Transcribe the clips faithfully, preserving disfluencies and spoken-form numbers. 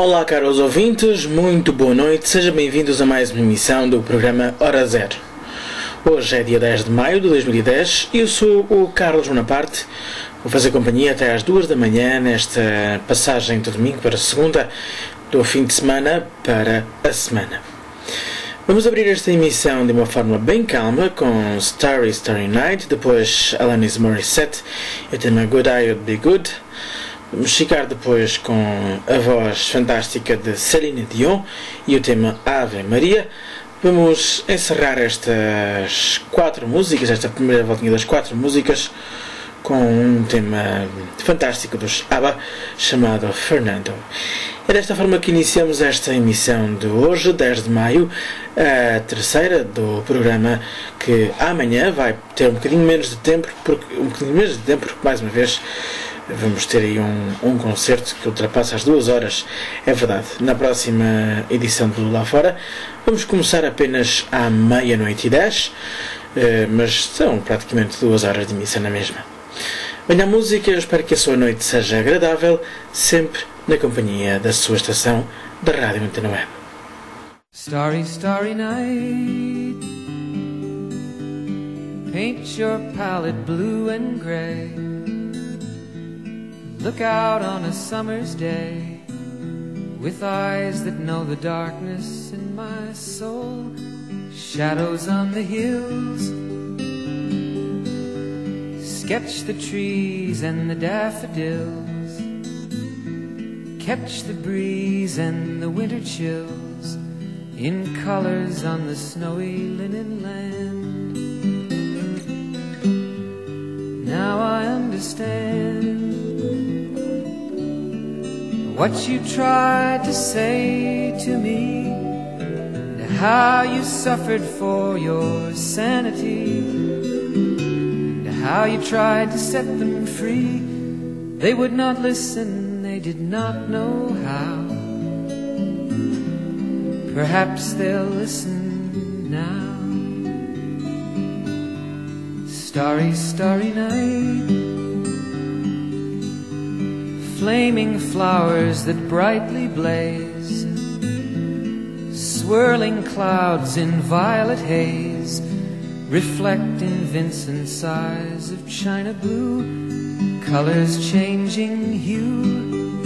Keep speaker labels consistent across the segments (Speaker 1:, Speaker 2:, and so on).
Speaker 1: Olá, caros ouvintes, muito boa noite, sejam bem-vindos a mais uma emissão do programa Hora Zero. Hoje é dia dez de maio de dois mil e dez e eu sou o Carlos Bonaparte. Vou fazer companhia até às duas da manhã nesta passagem de domingo para segunda, do fim de semana para a semana. Vamos abrir esta emissão de uma forma bem calma com Starry Starry Night, depois Alanis Morissette e o tema Good I Would Be Good. Vamos ficar depois com a voz fantástica de Céline Dion e o tema Ave Maria. Vamos encerrar estas quatro músicas, esta primeira voltinha das quatro músicas, com um tema fantástico dos ABBA chamado Fernando. É desta forma que iniciamos esta emissão de hoje, dez de maio, a terceira do programa, que amanhã vai ter um bocadinho menos de tempo, porque, um bocadinho menos de tempo, porque mais uma vez vamos ter aí um, um concerto que ultrapassa as duas horas, é verdade. Na próxima edição do Lá Fora vamos começar apenas à meia-noite e dez, mas são praticamente duas horas de emissão na mesma. Venha a música, eu espero que a sua noite seja agradável, sempre na companhia da sua estação da Rádio Antena Web.
Speaker 2: Starry, starry night, paint your palette blue and grey. Look out on a summer's day, with eyes that know the darkness in my soul. Shadows on the hills, sketch the trees and the daffodils, catch the breeze and the winter chills in colors on the snowy linen land. Now I understand what you tried to say to me, and how you suffered for your sanity, and how you tried to set them free. They would not listen, they did not know how. Perhaps they'll listen now. Starry, starry night, flaming flowers that brightly blaze, swirling clouds in violet haze, reflect in Vincent's eyes of china blue, colors changing hue.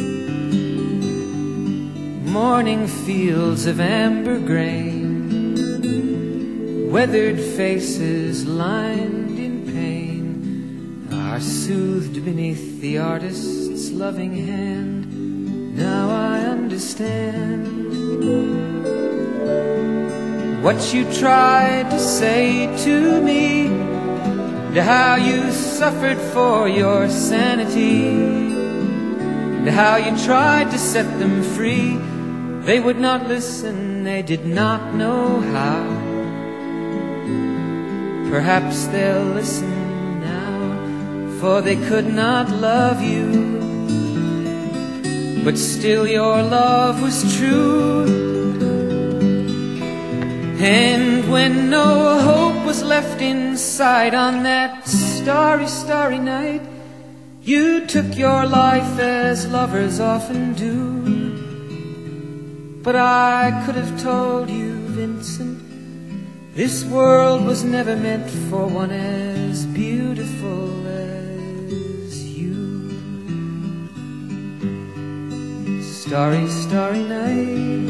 Speaker 2: Morning fields of amber grain, weathered faces lined in pain, are soothed beneath the artist's loving hand. Now I understand what you tried to say to me, and how you suffered for your sanity, and how you tried to set them free. They would not listen, they did not know how. Perhaps they'll listen now, for they could not love you, but still your love was true. And when no hope was left inside on that starry, starry night, you took your life as lovers often do. But I could have told you, Vincent, this world was never meant for one as beautiful as you. Starry, starry night,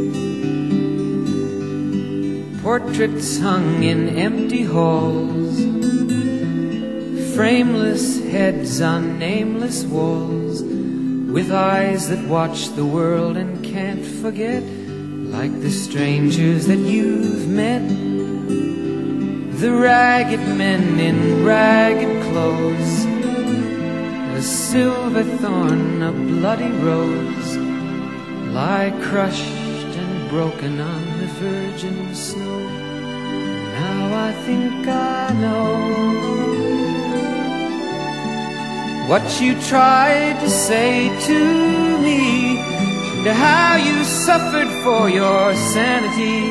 Speaker 2: portraits hung in empty halls, frameless heads on nameless walls, with eyes that watch the world and can't forget, like the strangers that you've met, the ragged men in ragged clothes, a silver thorn, a bloody rose, lie crushed and broken on the virgin snow. Now I think I know what you tried to say to me, and how you suffered for your sanity,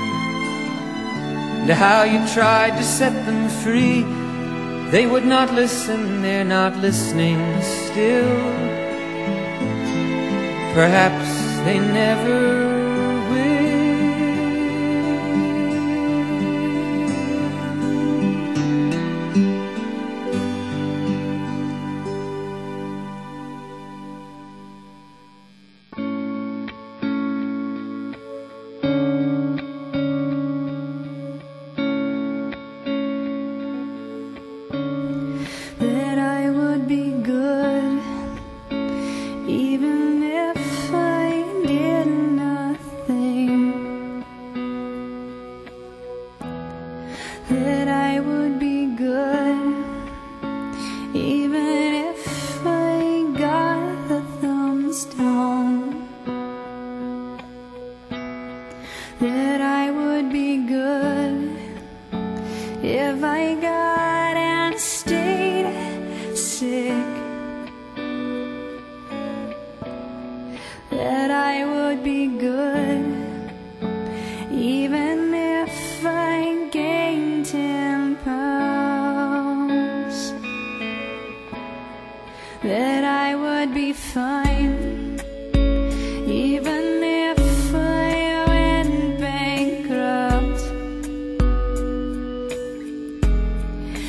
Speaker 2: and how you tried to set them free. They would not listen, they're not listening still. Perhaps they never will.
Speaker 3: That I would be good even if I did nothing. That I would be good even if I got the thumbs down. That I would be good if I got and stayed sick. That I would be good even if I gained ten pounds. That I would be fine even if I went bankrupt.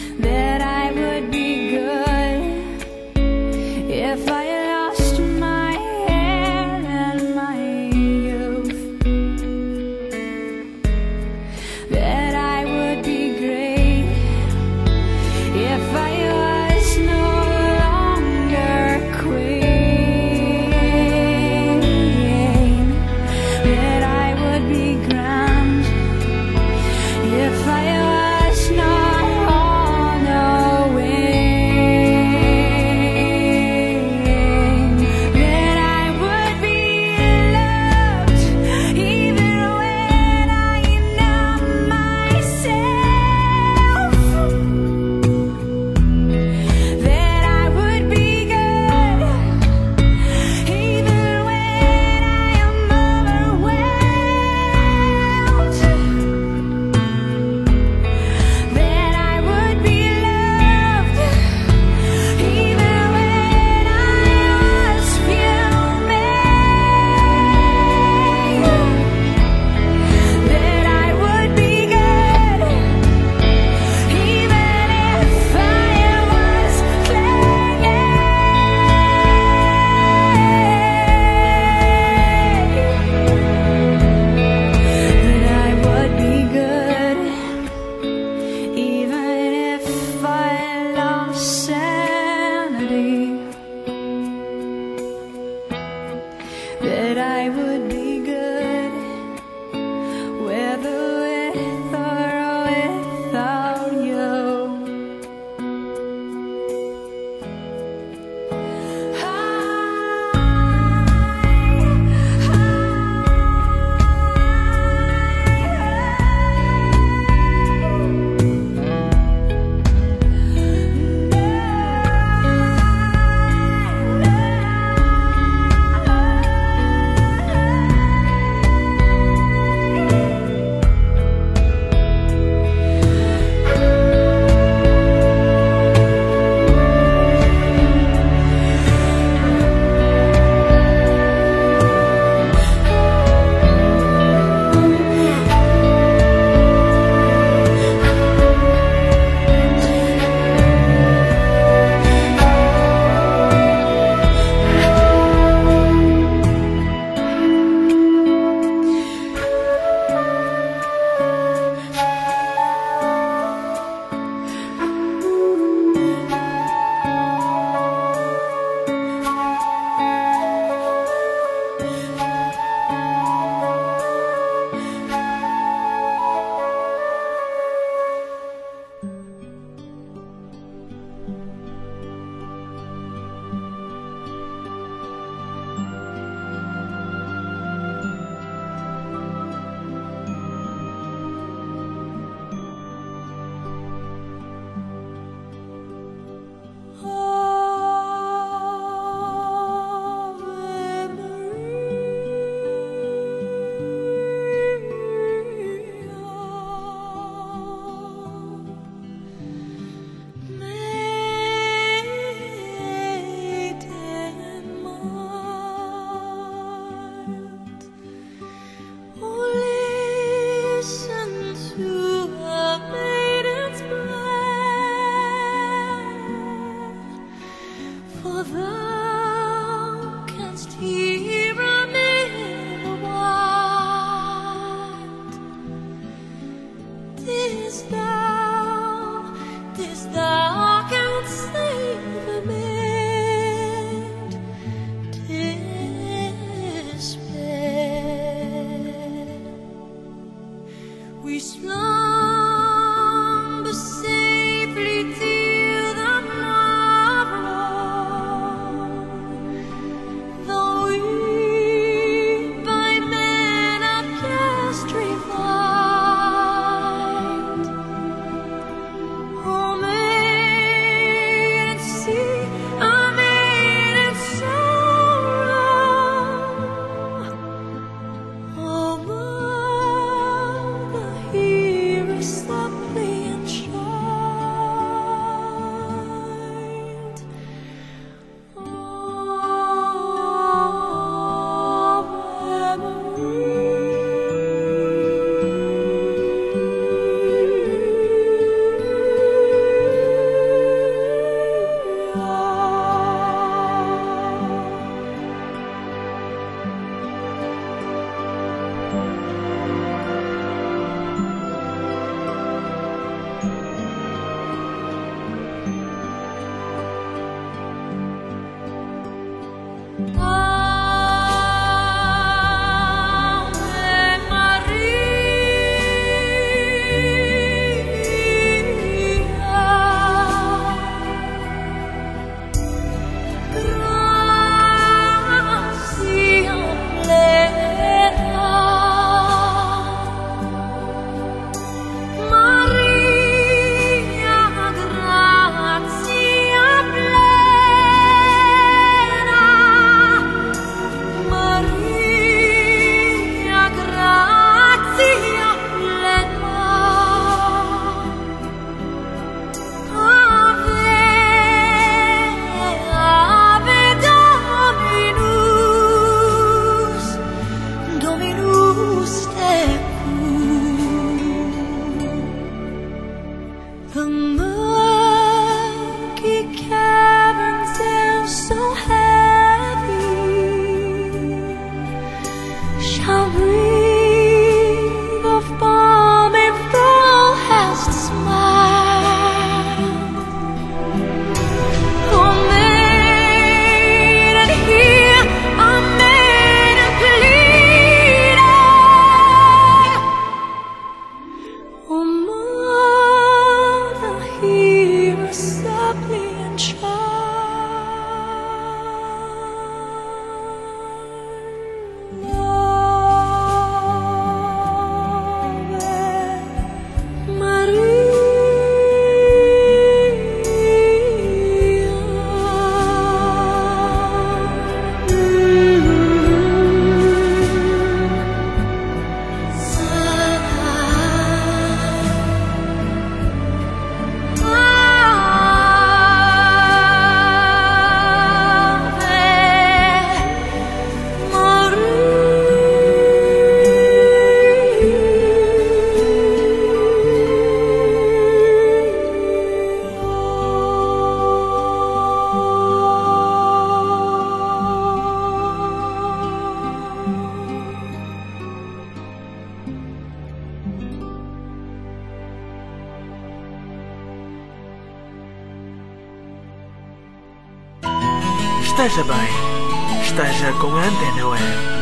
Speaker 1: esteja bem. Esteja com a Antena Web.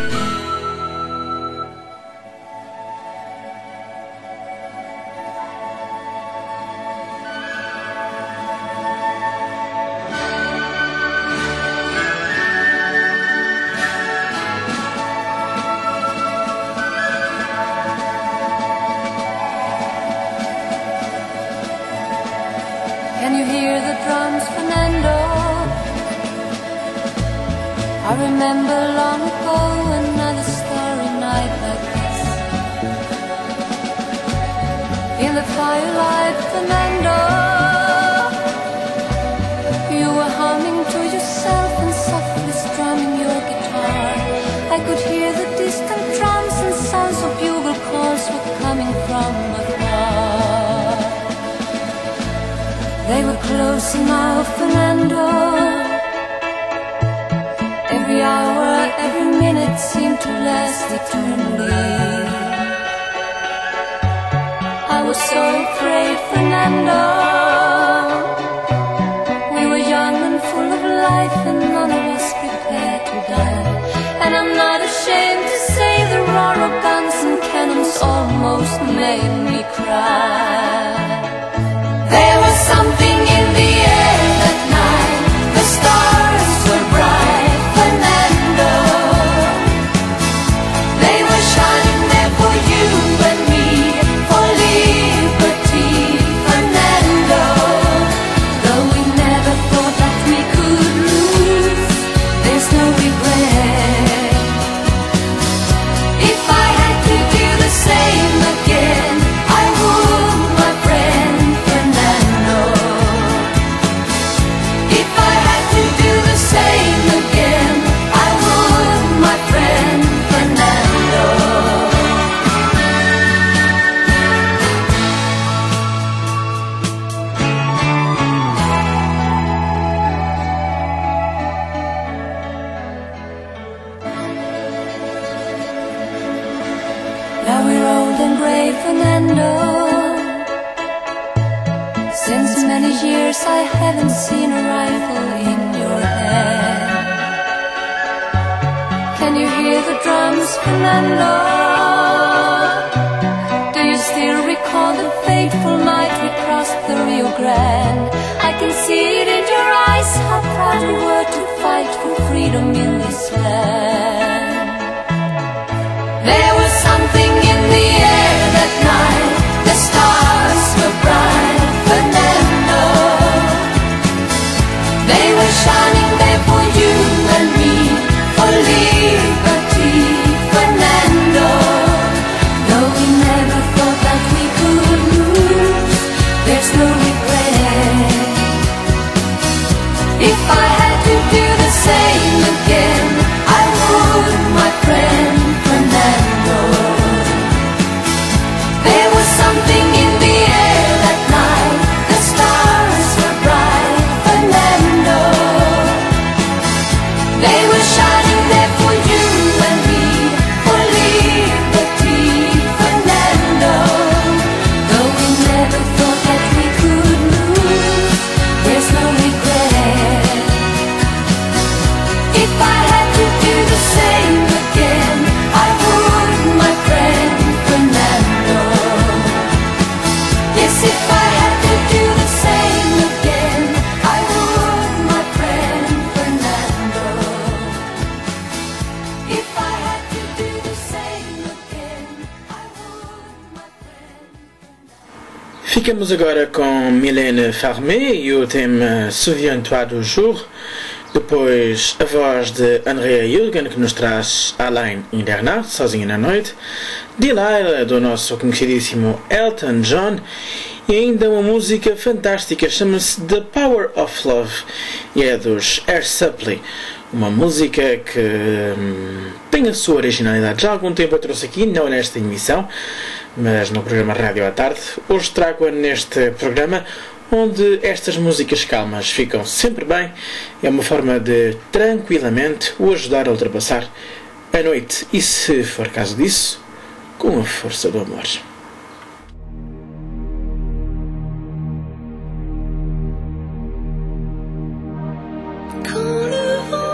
Speaker 3: Can you hear the drums, Fernando? I remember long ago another starry night like this. In the firelight, Fernando, you were humming to yourself and softly strumming your guitar. I could hear the distant drums and sounds of bugle calls were coming from afar. They were close now, Fernando. Every hour, every minute seemed to last eternally. I was so afraid, Fernando. We were young and full of life, and none of us prepared to die. And I'm not ashamed to say the roar of guns and cannons almost made me cry. There was something in the air that night. The stars were bright, Fernando. They were shining there for you and me, for liberty, Fernando. Though we never thought that we could lose, there's no regret. If I had to do the same again, I would, my friend. Now we're old and grey, Fernando. Since many years I haven't seen a rifle in your hand. Can you hear the drums, Fernando? Do you still recall the fateful night we crossed the Rio Grande? I can see it in your eyes, how proud we were to fight for freedom in this land. There was something in the air that night. The stars were bright, Fernando. They were shining there for you and me, for liberty, Fernando. Though we never thought that we could lose, there's no regret. If I had to do the same again, I would, my friend. There was something in the air that night. The stars were bright, Fernando. They were shining there for you and me, for liberty, Fernando. Though we never thought that we could lose, there's no regret. If I had to do the same again, I would, my friend, Fernando. Yes, if I had to do the same again, I would, my friend, Fernando. If I had to do the same again, I would, my friend, Fernando.
Speaker 1: Ficamos agora com Mylène Farmer e o tema Souviens-toi du jour. Depois a voz de Andrea Jürgen, que nos traz Alain in der Nacht, Sozinho na Noite. Delilah, do nosso conhecidíssimo Elton John. E ainda uma música fantástica, chama-se The Power of Love, e é dos Air Supply. Uma música que hum, tem a sua originalidade. Já há algum tempo eu trouxe aqui, não nesta emissão, mas no programa Rádio à Tarde. Hoje trago-a neste programa, onde estas músicas calmas ficam sempre bem. É uma forma de tranquilamente o ajudar a ultrapassar a noite, e se for caso disso, com a força do amor.
Speaker 3: Quand le vent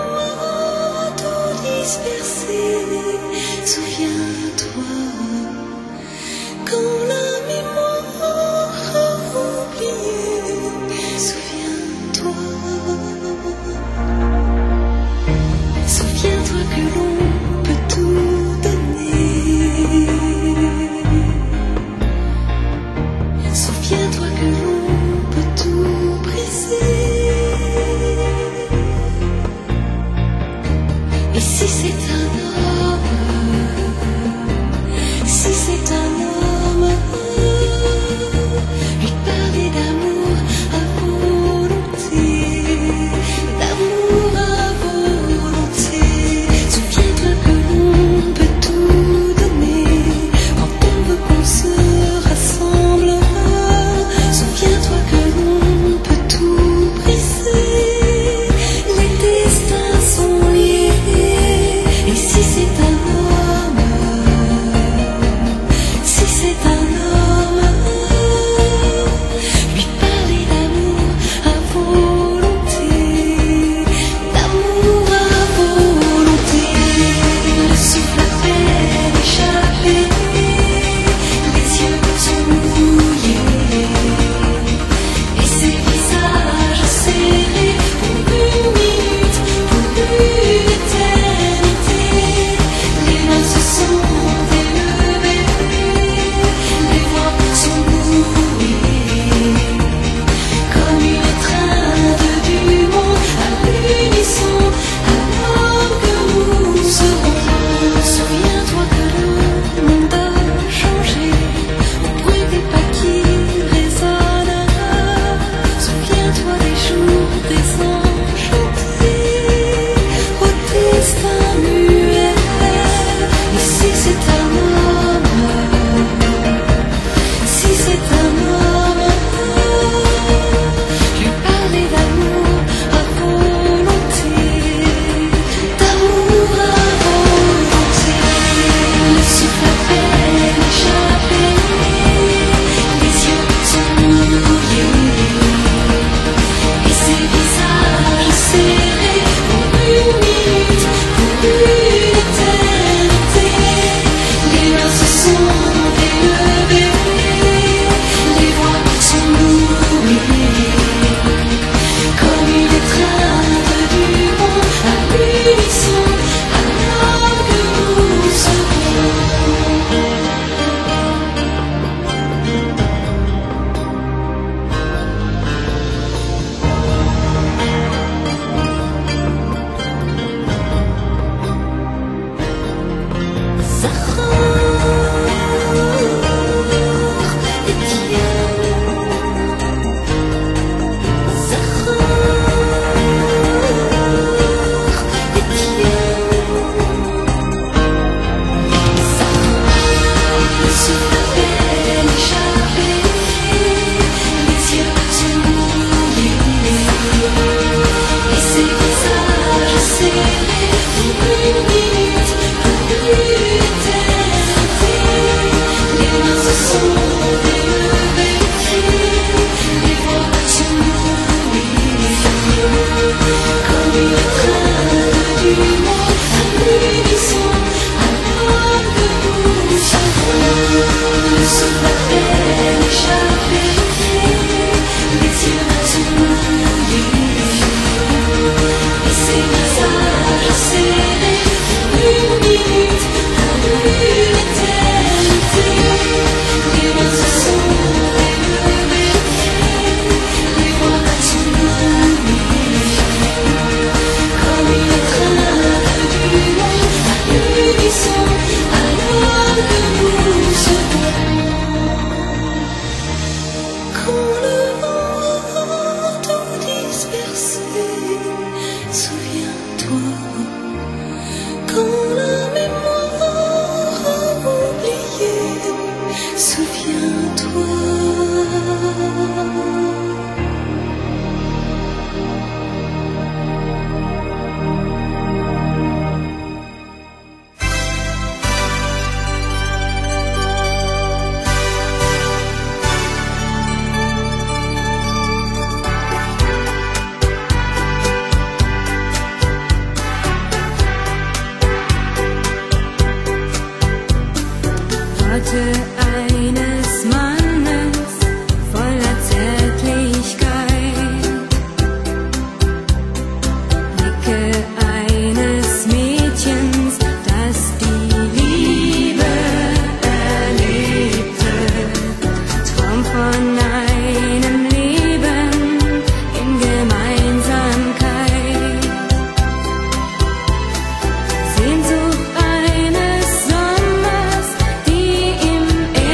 Speaker 3: Sehnsucht eines Sommers, die im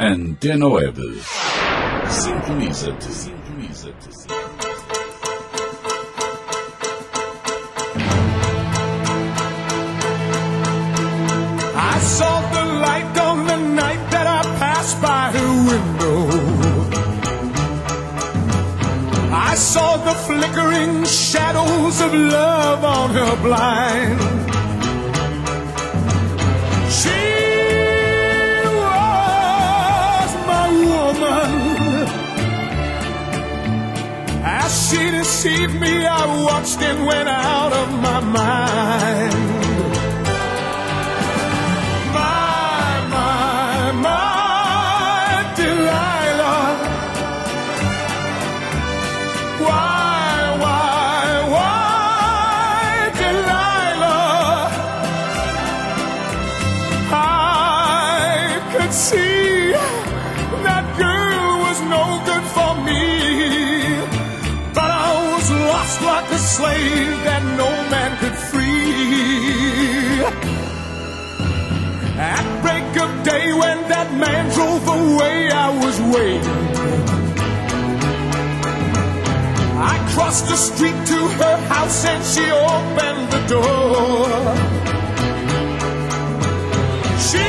Speaker 4: Antena Web. Sintoniza-te, sintoniza-te.
Speaker 5: I saw the light on the night that I passed by her window. I saw the flickering shadows of love on her blind. She was my woman. As she deceived me, I watched and went out of my mind. See, that girl was no good for me, but I was lost like a slave that no man could free. At break of day when that man drove away, I was waiting. I crossed the street to her house and she opened the door. She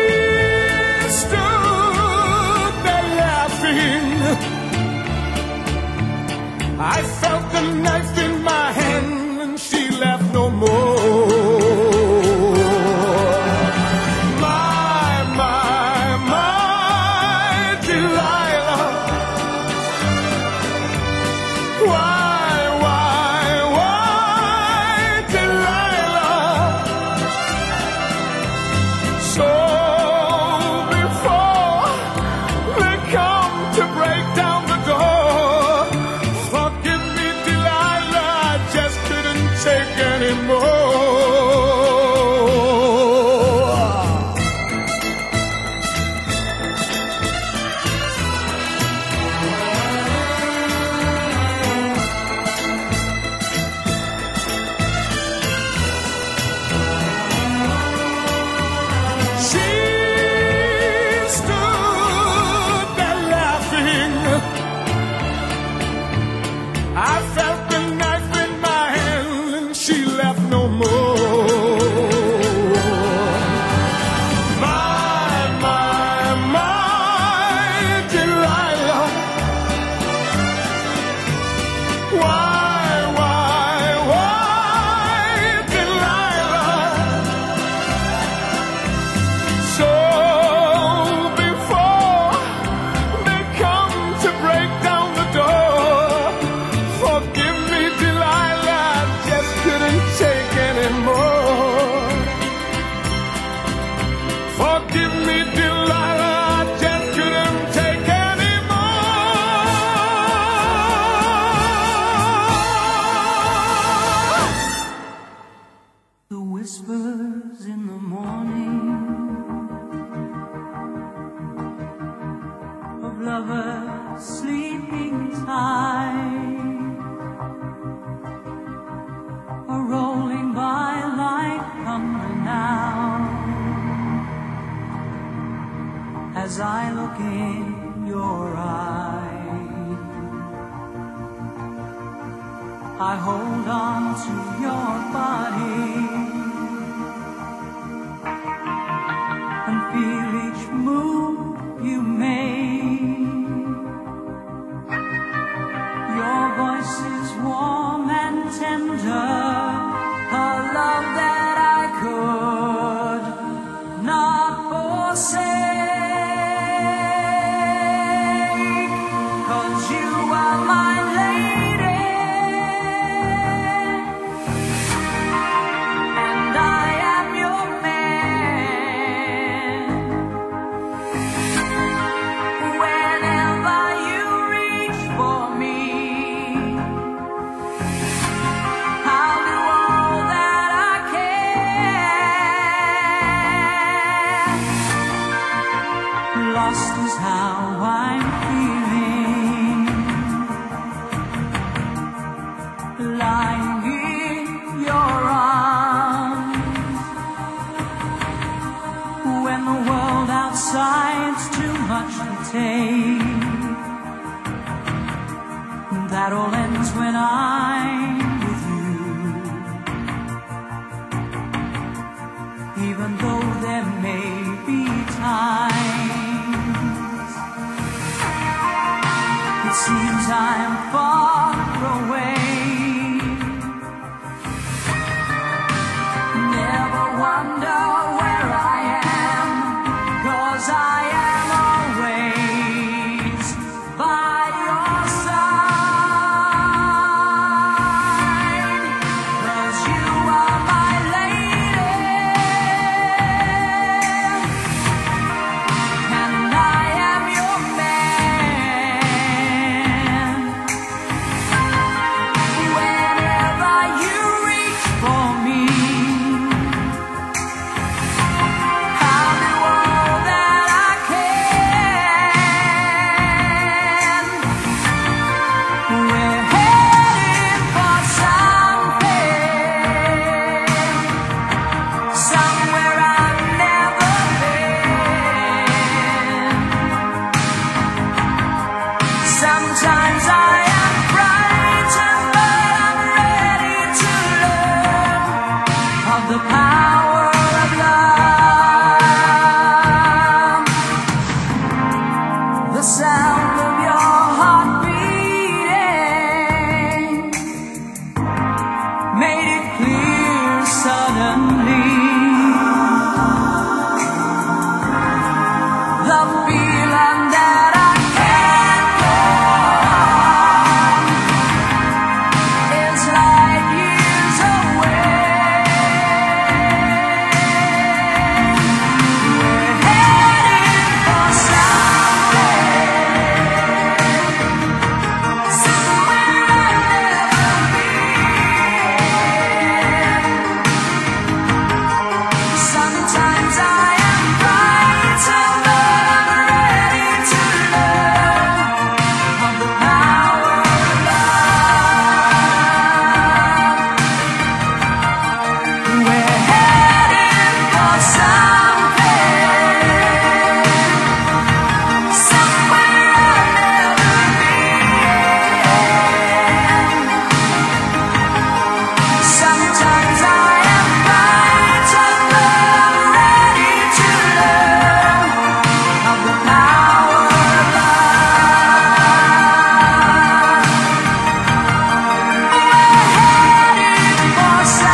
Speaker 5: I felt the knife in my hand and she left no more. My, my, my Delilah. Why, why, why Delilah? So before they come to break down the door, take anymore. She stood there laughing. I felt the knife in my hand. She left no more. My, my, my Delilah. Why, why, why Delilah? So before they come to break down the door, forgive me Delilah, I just couldn't take anymore. Forgive me, Delilah, I just couldn't take anymore.
Speaker 2: The whispers in the morning of lovers sleeping tight are rolling by like thunder now. As I look in your eyes, I hold on to your body and feel each move you make. Your voice is warm and tender, a love that I could not forsake, 'cause you are my lady and I am your man. Whenever you reach for me, I'll
Speaker 6: take. That all ends when I'm with you. Even though there may be times it seems I'm far away. Never wonder where I am, 'cause I am always by your side. 'Cause you are my lady, and I am your man. Whenever you reach for me, I'll do all that I can. We're headed for something, somewhere I've never been. Sometimes I am frightened, but I'm ready to learn of the power of love. The sound of your heart beating made it clear suddenly. The feeling that I can't go on is light years away. We're headed for something, somewhere I've never been. Sometimes I am frightened, but I'm ready to learn of the power of love. We're headed for something, somewhere I've never been. Sometimes I am frightened, but I'm ready to learn of the power of love. We're headed for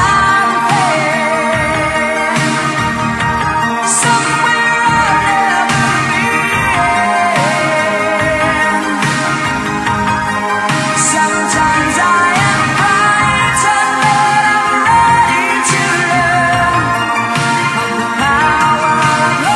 Speaker 6: something, somewhere I've never been. Sometimes I am frightened, but I'm ready to learn of the power of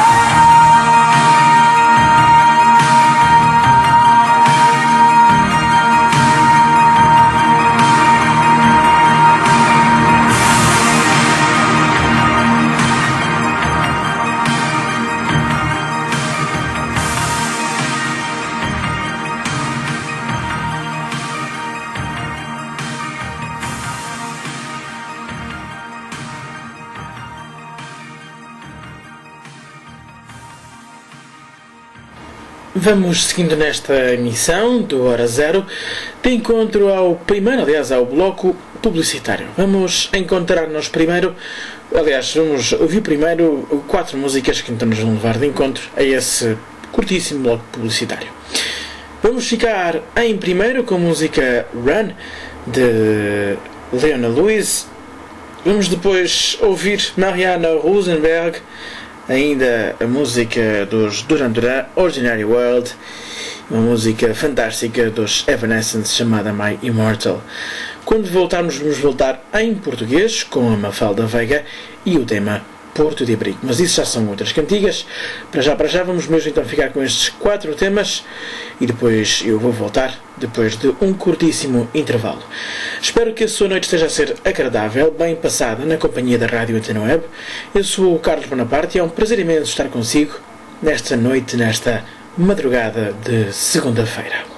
Speaker 1: Vamos seguindo nesta emissão do Hora Zero, de encontro ao primeiro, aliás, ao bloco publicitário. Vamos encontrar-nos primeiro, aliás, vamos ouvir primeiro quatro músicas que então nos vão levar de encontro a esse curtíssimo bloco publicitário. Vamos ficar em primeiro com a música Run, de Leona Lewis. Vamos depois ouvir Mariana Rosenberg, ainda a música dos Duran Duran, Ordinary World, uma música fantástica dos Evanescence chamada My Immortal. Quando voltarmos, vamos voltar em português com a Mafalda Veiga e o tema Porto de Abrigo. Mas isso já são outras cantigas. Para já, para já, vamos mesmo então ficar com estes quatro temas e depois eu vou voltar depois de um curtíssimo intervalo. Espero que a sua noite esteja a ser agradável, bem passada na companhia da Rádio Antena Web. Eu sou o Carlos Bonaparte e é um prazer imenso estar consigo nesta noite, nesta madrugada de segunda-feira.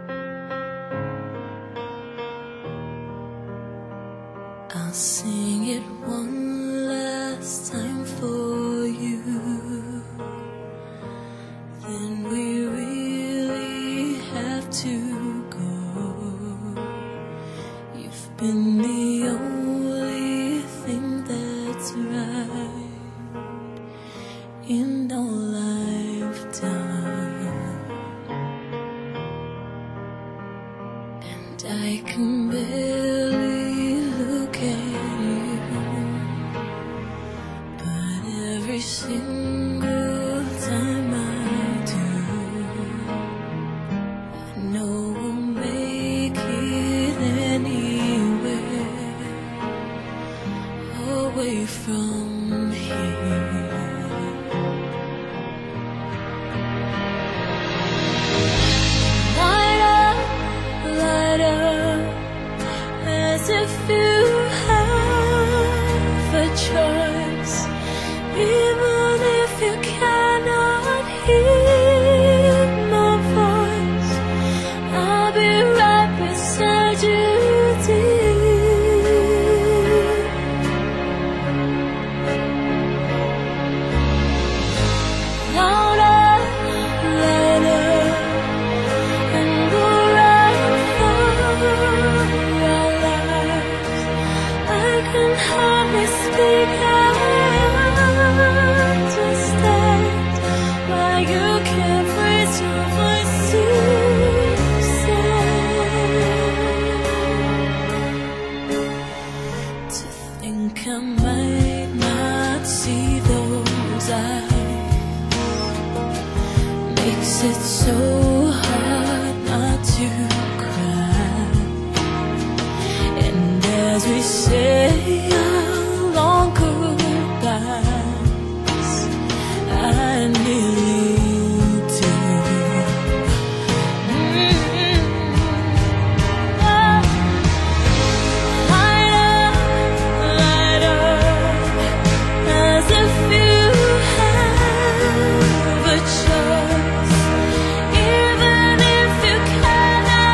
Speaker 3: I'll sing in no lifetime, and I can barely look at you, but every single time I do, I know we'll make it anywhere away from here. Light up, light up, as if you have a choice, even if you cannot hear my voice. I'll be right beside you, dear. Louder, louder, and we'll run for our lives. I can hardly speak, I understand why you can't raise your voice to say. To think I might not see those eyes makes it so hard not to cry. And as we say our long goodbyes, I nearly do. Mm-hmm. Light up, light up, as if you have a choice, even if you cannot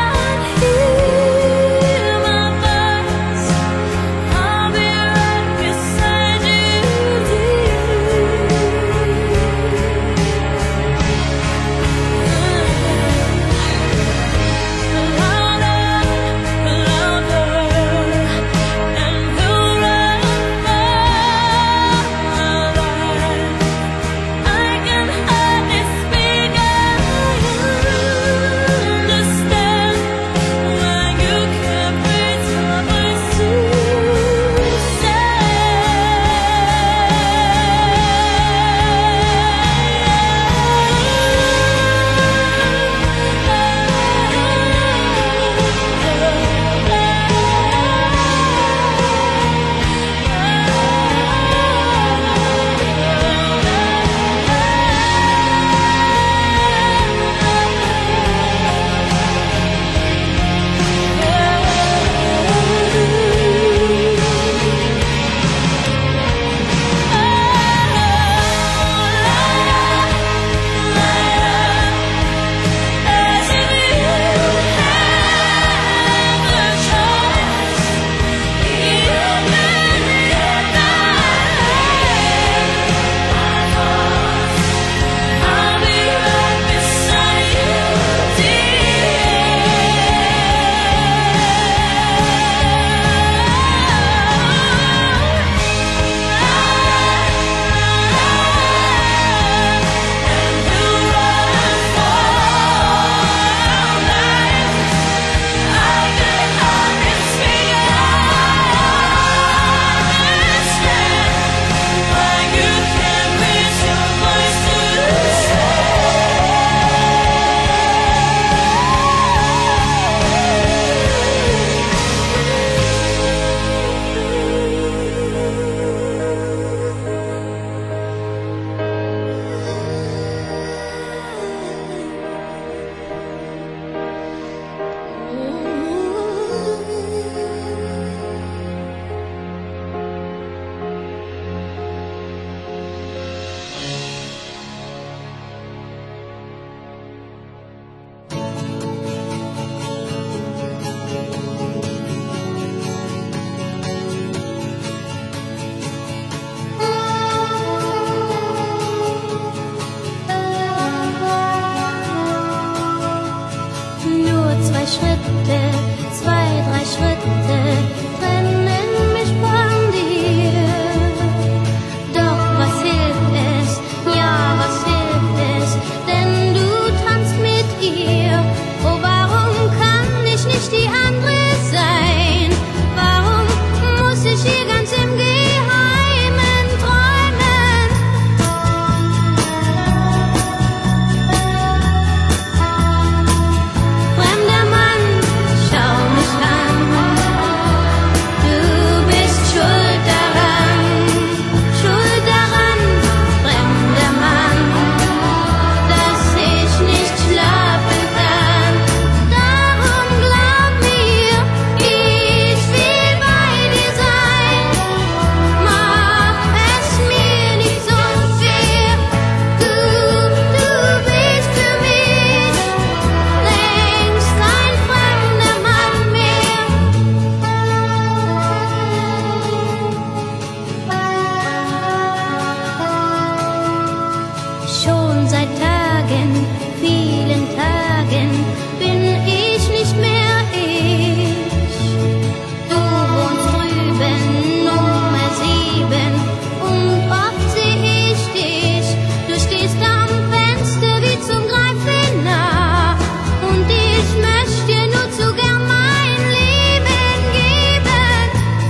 Speaker 3: Tagen, vielen Tagen bin ich nicht mehr ich. Du wohnst drüben, Nummer sieben, und oft seh ich dich. Du stehst am Fenster wie zum Greifen nah, und ich möchte dir nur zu gern mein Leben geben.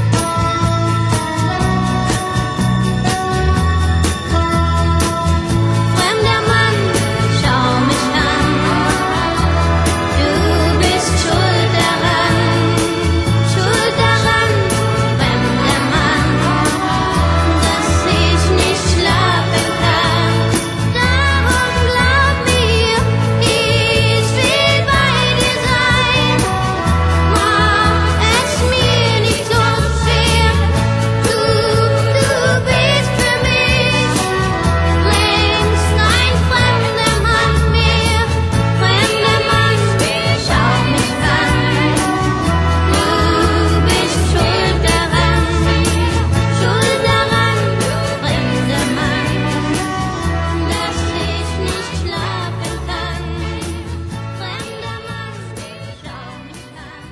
Speaker 3: Fremder Mann, schau mich an, du bist schuld daran, schuld daran, fremder Mann, dass ich nicht schlafen kann. Darum glaub mir, ich will bei dir sein. Mach es mir nicht so schwer, du, du bist für mich längst ein fremder Mann mehr. Fremder Mann, schau mich an, du bist schuld daran, schuld daran, fremder Mann, dass ich nicht schlafen kann. Fremder Mann, schau mich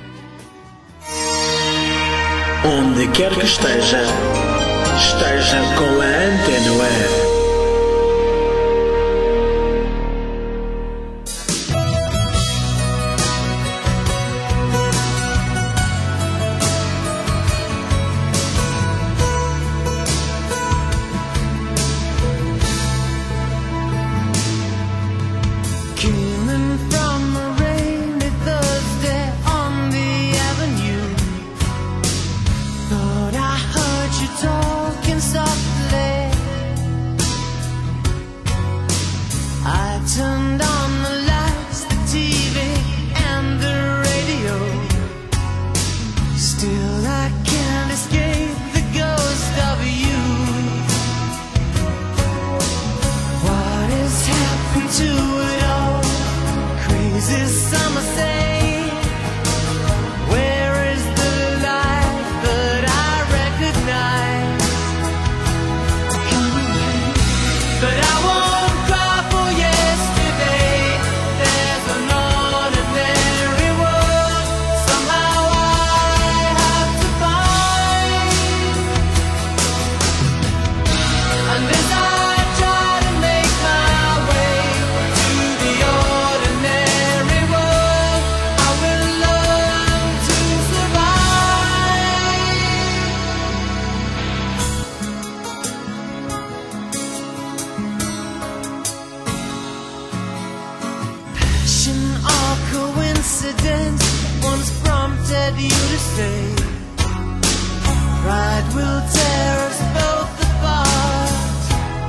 Speaker 3: an.
Speaker 1: Onde quer que esteja, esteja com a Antena Web.
Speaker 2: Coming from a rainy Thursday on the avenue, thought I heard you talking softly. I turned on the lights, the T V, and the radio. Still I can't escape the ghost of you. What has happened to it all? Crazy summer say, where is the life that I recognize? But I won't cry for yesterday. There's an ordinary world somehow I have to find. And as I try to make my way to the ordinary world, I will learn to survive. Passion or coincidence once prompted you to say, pride will tear us both apart.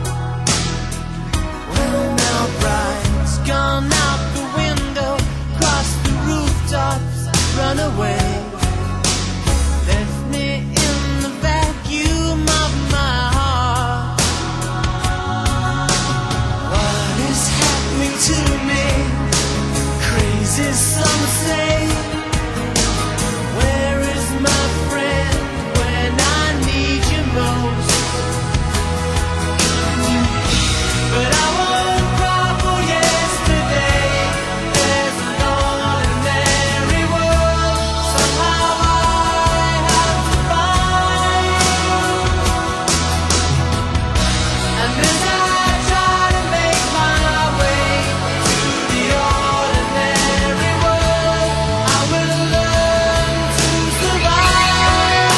Speaker 2: Well, now pride's gone out the window, crossed the rooftops, run away, left me in the vacuum of my heart. What is happening to me? Crazy some say. Where is my friend when I need you most? But I won't cry for yesterday. There's an ordinary world somehow I have to find. And as I try to make my way to the ordinary world, I will learn to survive.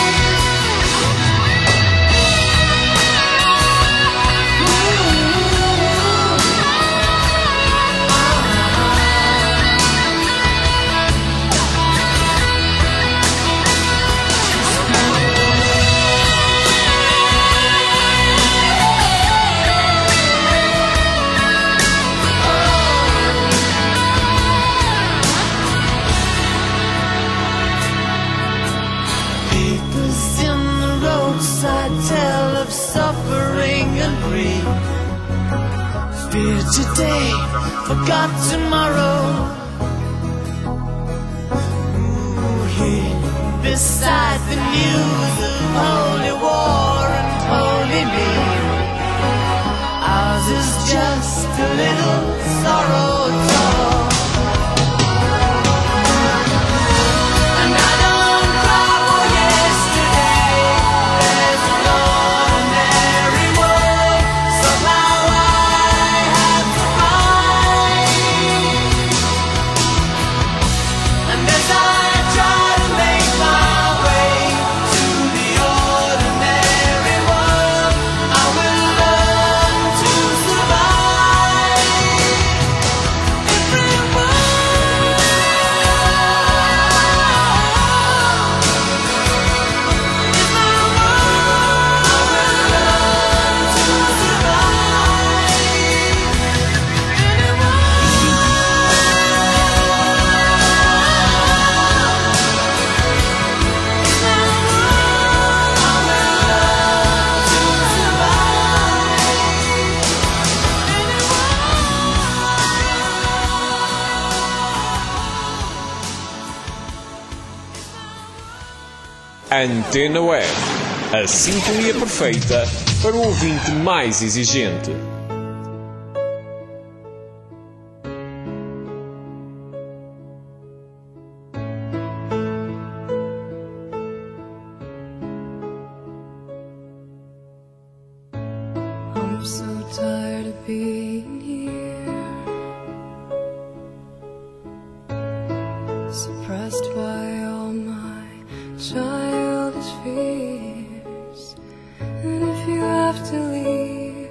Speaker 2: Papers in the roadside tell of suffering and grief. Fear today, forgot tomorrow. Ooh, here beside the news of holy war and holy me, ours is just
Speaker 6: just a little sorrow tall. And I don't cry for yesterday. There's an ordinary world somehow I have to find. And as I try to make my way to the ordinary world, I will learn to survive. Every world is my world. I will learn to survive. Any
Speaker 7: Antena Web, a sintonia perfeita para o ouvinte mais exigente.
Speaker 3: I'm so tired of being here, suppressed by all my childish fears. And if you have to leave,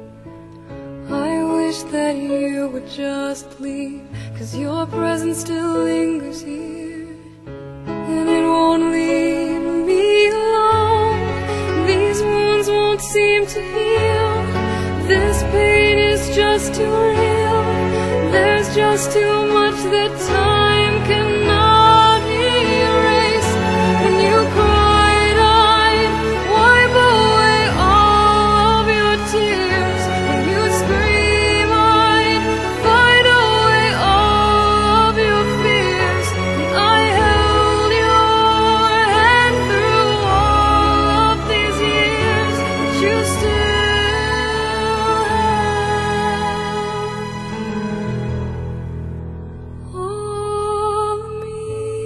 Speaker 3: I wish that you would just leave, 'cause your presence still lingers here, and it won't leave me alone. These wounds won't seem to heal. This pain is just too real. There's just too much that time cannot erase. When you cried, I'd wipe away all of your tears. When you scream, I'd fight away all of your fears. And I held your hand through all of these years, but you still all of me.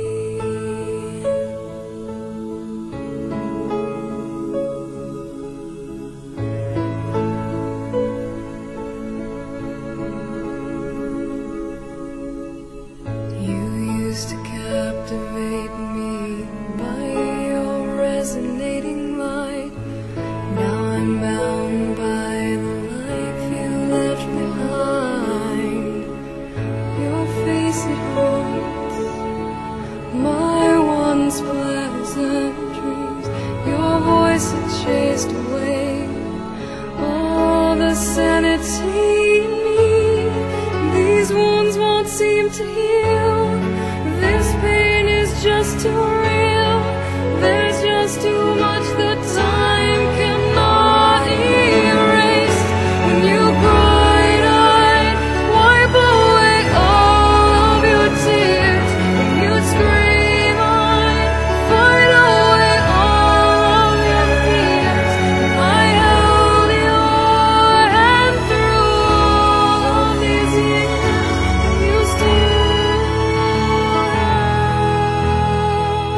Speaker 3: You used to captivate me by your resonating light. Now I'm bound by the life you left behind. Your face it haunts my once pleasant dreams. Your voice it chased away all the sanity in me. These wounds won't seem to heal. This pain is just too real. There's just too much that time cannot erase. When you cried, I'd wipe away all of your tears. When you'd scream, I'd fight away all of your fears. And I held your hand through all of these years, and you still have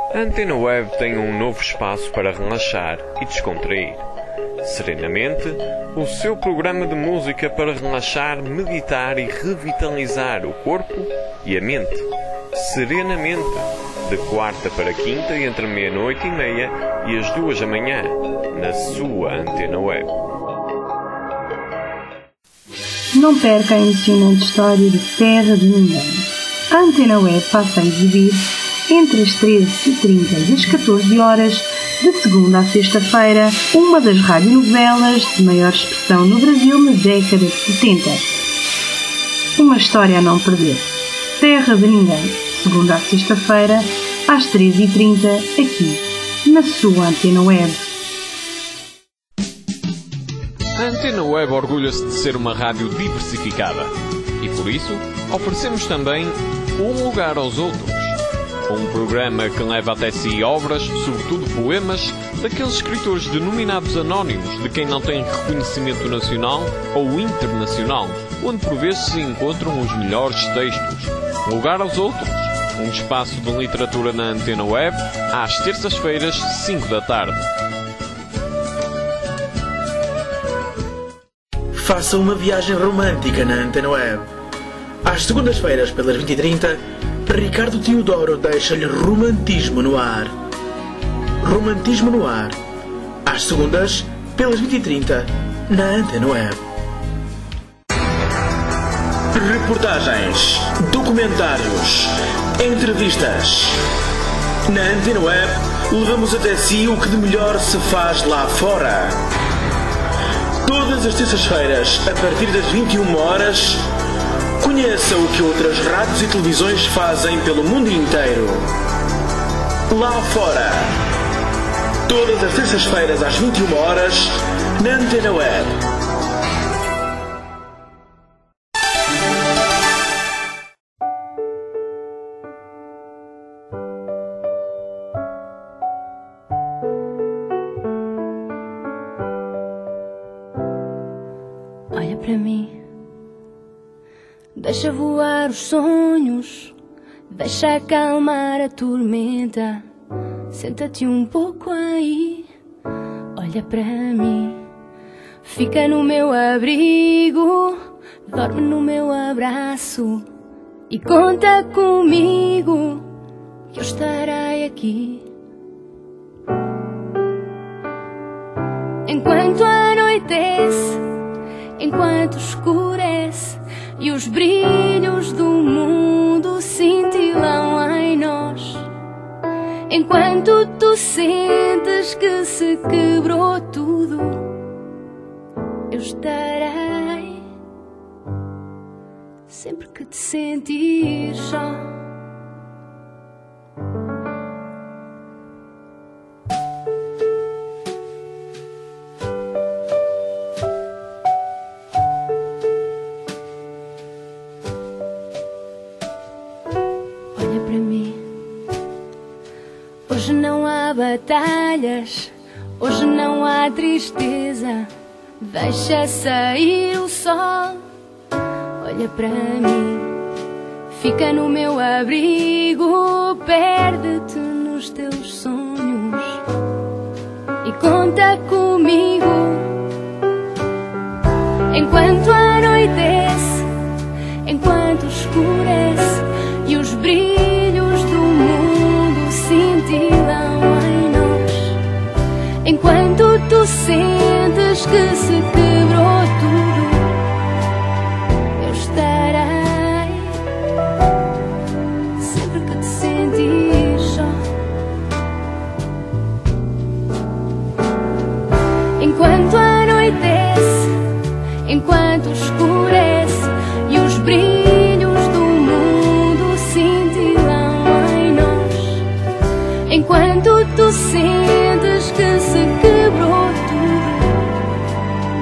Speaker 7: A Antena Web tem um novo espaço para relaxar e descontrair. Serenamente, o seu programa de música para relaxar, meditar e revitalizar o corpo e a mente. Serenamente, de quarta para quinta entre meia-noite e meia e as duas da manhã, na sua Antena Web.
Speaker 8: Não perca a emocionante história de Terra de Ninguém. A Antena Web passa a exibir entre as treze e trinta e as catorze horas, de segunda a sexta-feira, uma das radionovelas de maior expressão no Brasil na década de setenta. Uma história a não perder. Terra de Ninguém, segunda a sexta-feira, às treze e trinta, aqui, na sua Antena Web.
Speaker 7: A Antena Web orgulha-se de ser uma rádio diversificada e, por isso, oferecemos também Um Lugar aos Outros, um programa que leva até si obras, sobretudo poemas, daqueles escritores denominados anónimos, de quem não tem reconhecimento nacional ou internacional, onde por vezes se encontram os melhores textos. Um Lugar aos Outros, um espaço de literatura na Antena Web, às terças-feiras, cinco da tarde.
Speaker 1: Faça uma viagem romântica na Antena Web. Às segundas-feiras, pelas vinte e trinta, Ricardo Teodoro deixa-lhe romantismo no ar. Romantismo no ar. Às segundas, pelas vinte e trinta, na Antena Web. Reportagens, documentários, entrevistas. Na Antena Web, levamos até si o que de melhor se faz lá fora. Todas as terças-feiras, a partir das vinte e uma horas, conheça o que outras rádios e televisões fazem pelo mundo inteiro. Lá fora. Todas as terças-feiras às vinte e uma horas, na Antena Web.
Speaker 3: Olha para mim. Deixa voar os sonhos, deixa acalmar a tormenta. Senta-te um pouco aí, olha para mim. Fica no meu abrigo, dorme no meu abraço e conta comigo que eu estarei aqui. Enquanto anoitece, enquanto escurece e os brilhos do mundo cintilam em nós, enquanto tu sentes que se quebrou tudo, eu estarei sempre que te sentir só. Hoje não há batalhas, hoje não há tristeza. Deixa sair o sol, olha para mim. Fica no meu abrigo, perde-te nos teus sonhos e conta comigo. Enquanto anoitece, enquanto escurece e os brilhos do mundo cintilam em nós, enquanto tu sentes que se quebrou tudo, eu estarei sempre que te sentir só. Enquanto anoitece, enquanto escurece e os brilhos do mundo cintilam em nós, enquanto tu sentes que se quebrou tudo,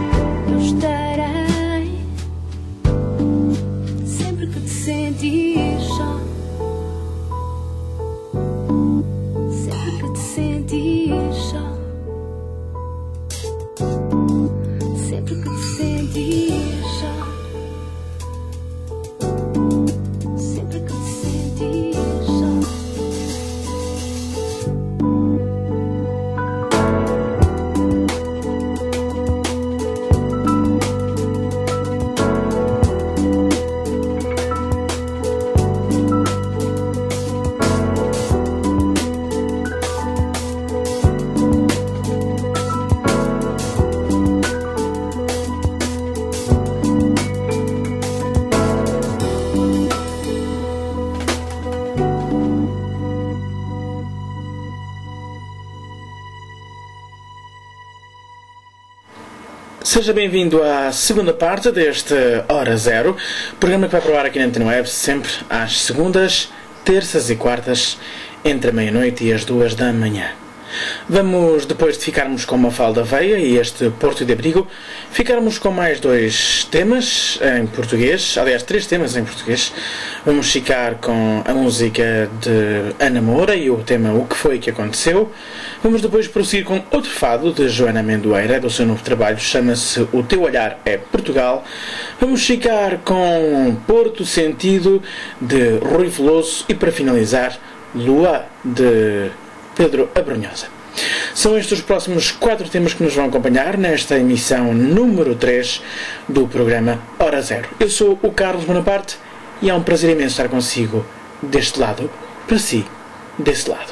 Speaker 1: Seja bem-vindo à segunda parte deste Hora Zero, programa que vai provar aqui na Antena Web sempre às segundas, terças e quartas, entre a meia-noite e as duas da manhã. Vamos, depois de ficarmos com Mafalda Veia e este Porto de Abrigo, ficarmos com mais dois temas em português, aliás, três temas em português. Vamos ficar com a música de Ana Moura e o tema O Que Foi Que Aconteceu. Vamos depois prosseguir com outro fado de Joana Amendoeira, do seu novo trabalho, chama-se O Teu Olhar é Portugal. Vamos ficar com Porto Sentido, de Rui Veloso, e para finalizar, Lua, de Pedro Abrunhosa. São estes os próximos quatro temas que nos vão acompanhar nesta emissão número três do programa Hora Zero. Eu sou o Carlos Bonaparte e é um prazer imenso estar consigo deste lado, para si, desse lado.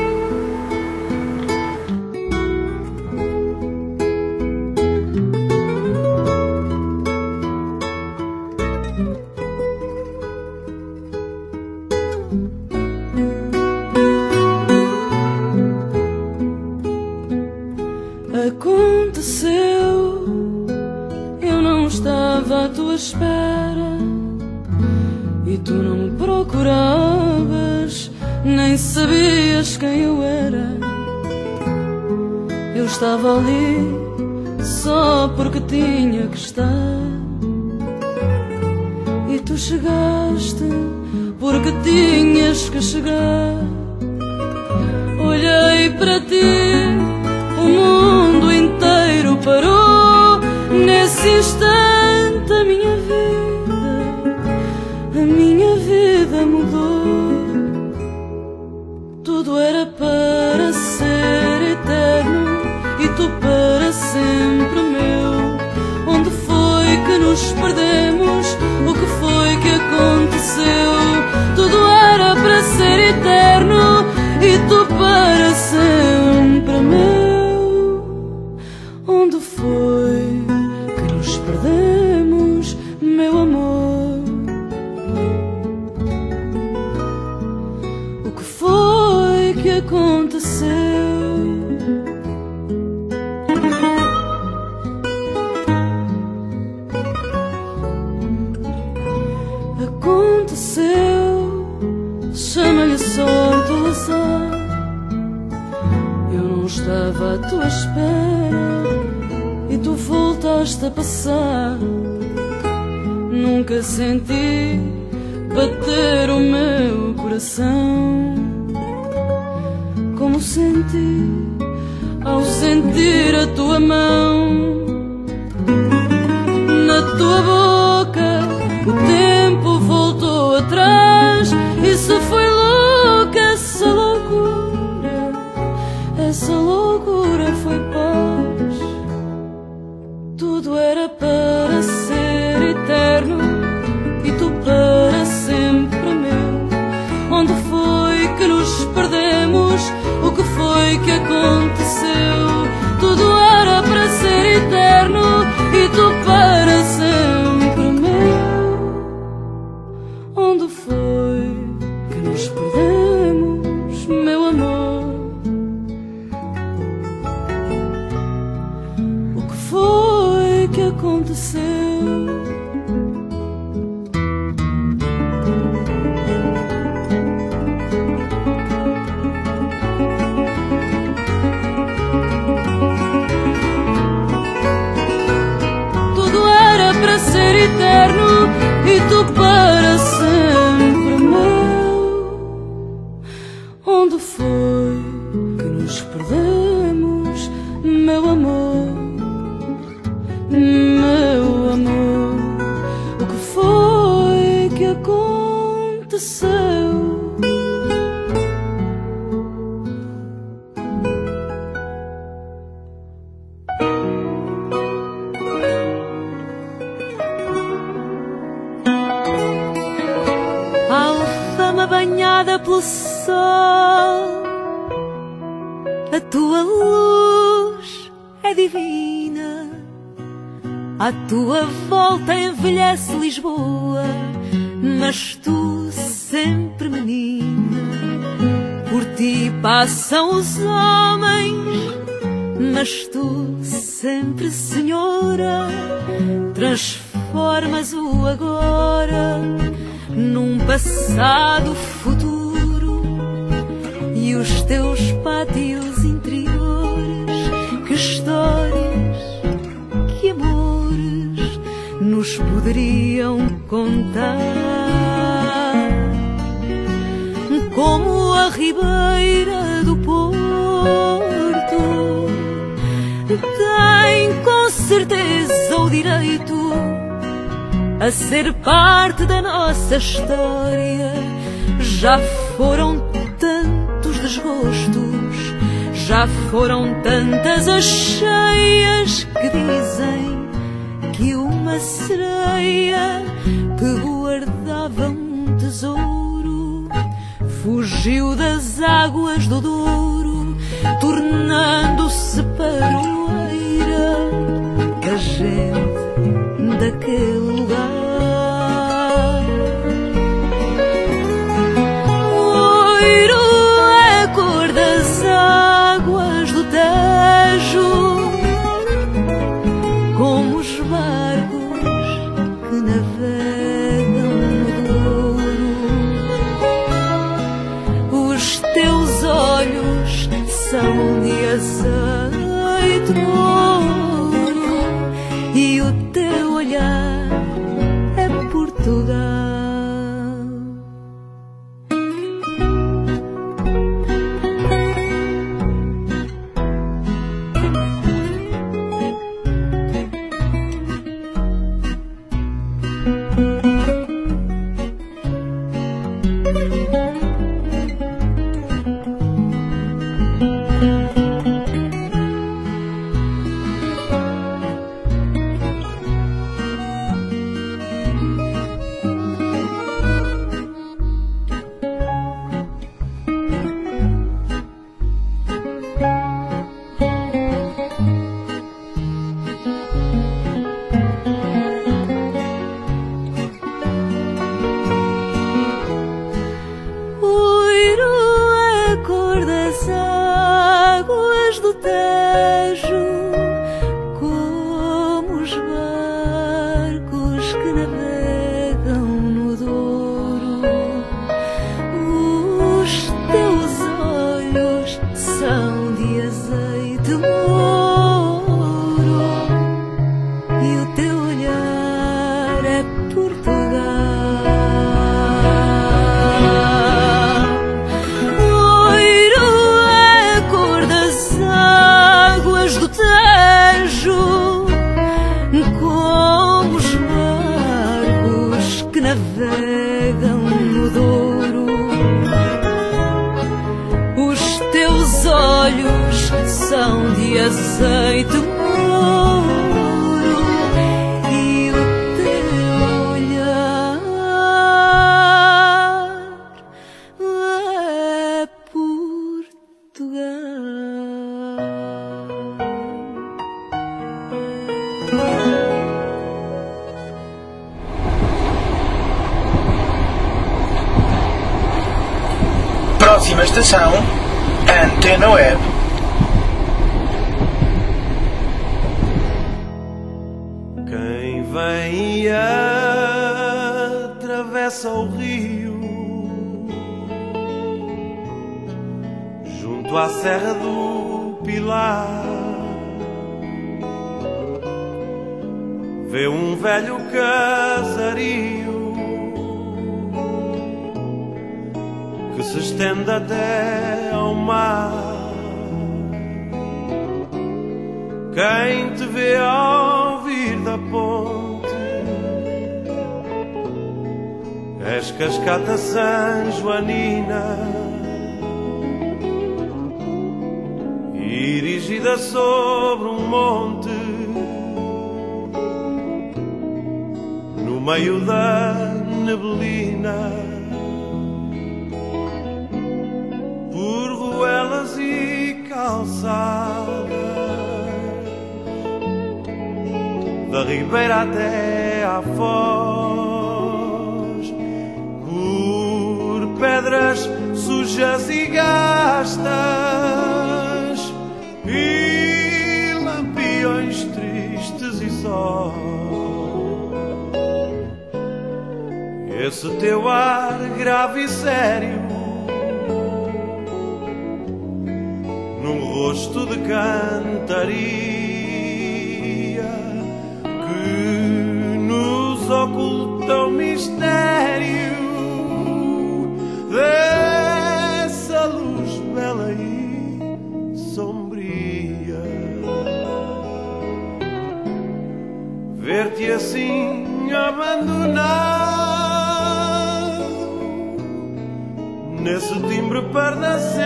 Speaker 9: Aconteceu, eu não estava à tua espera e tu não me procuravas, nem sabias quem eu era. Eu estava ali só porque tinha que estar e tu chegaste porque tinhas que chegar. Olhei para ti, o mundo inteiro parou. Nesse instante a minha vida, a minha vida mudou. Tudo era para ser eterno e tu para sempre meu. Onde foi que nos perdemos? O que foi que aconteceu? Tudo era para ser eterno e tu para sempre meu. Onde foi que nos perdemos, meu amor? O que foi que aconteceu? Aconteceu, chama-lhe sorte ou azar. Eu não estava à tua espera e tu voltaste a passar. Nunca senti bater o meu coração como senti ao sentir a tua mão na tua boca. O tempo voltou atrás e se foi louca essa loucura, essa loucura foi paz. Tudo era para ser eterno e tu para sempre meu. Onde foi que nos perdemos? O que foi que aconteceu? Tudo era para ser eterno e tu para sempre meu. Onde foi que nos perdemos, meu amor? O que foi que aconteceu? Tudo era para ser eterno e tu para sempre meu. Onde foi que nos perdemos, meu amor? Meu amor, o que foi que aconteceu?
Speaker 3: Alfama banhada pelo sol, a tua luz é divina. À tua volta envelhece Lisboa, mas tu sempre menina. Por ti passam os homens
Speaker 9: Mas tu, sempre senhora, transformas o agora num passado futuro. E os teus pátios interiores, que histórias, que amores nos poderiam contar. Como a ribeira do Porto tem com certeza o direito a ser parte da nossa história. Já foram tantos desgostos, já foram tantas as cheias que dizem que uma sereia que guardava um tesouro fugiu das águas do Douro, tornando-se padroeira da gente daquele lugar. Loiro é a cor das águas do Tejo, como os barcos que navegam no Douro. Os teus olhos são de azeite ouro e o teu olhar é Portugal. Navegam no Douro. Os teus olhos são de azeite ouro e o teu olhar é Portugal.
Speaker 1: Próxima estação, Antena Web.
Speaker 10: Quem vem e atravessa o rio junto à Serra do Pilar, vê um velho casario que se estende até ao mar. Quem te vê ao vir da ponte, és cascata San Joanina, erigida sobre um monte, no meio da neblina. Por ruelas e calçadas, da ribeira até à foz, por pedras sujas e gastas e nesse teu ar grave e sério, num rosto de cantaria que nos oculta o mistério dessa luz bela e sombria. Ver-te assim abandonado nesse timbre pardacento,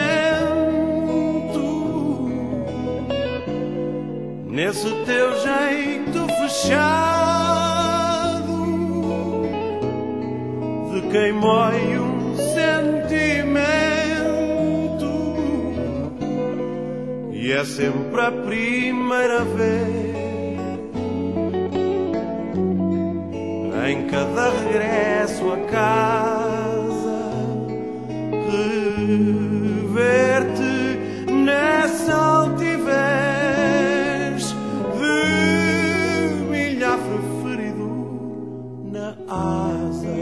Speaker 10: nesse teu jeito fechado de quem mói um sentimento, e é sempre a primeira vez em cada regresso a casa, rever-te nessa altivez de milhafre ferido na asa.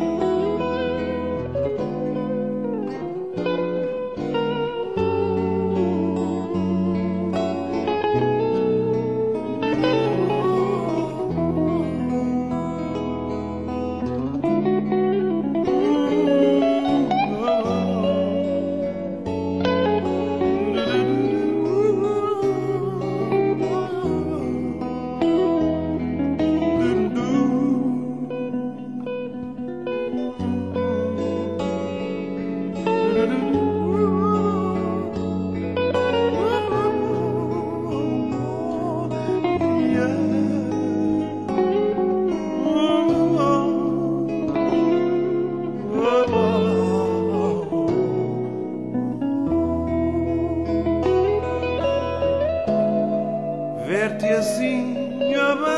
Speaker 10: Ver-te assim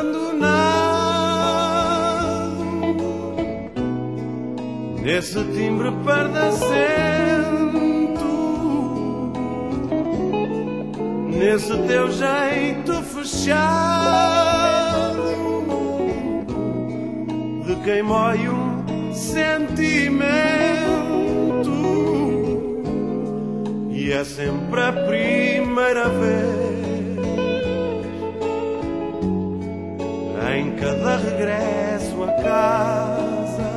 Speaker 10: abandonado nesse timbre pardacento, nesse teu jeito fechado de quem mói um sentimento, e é sempre a primeira vez em cada regresso a casa,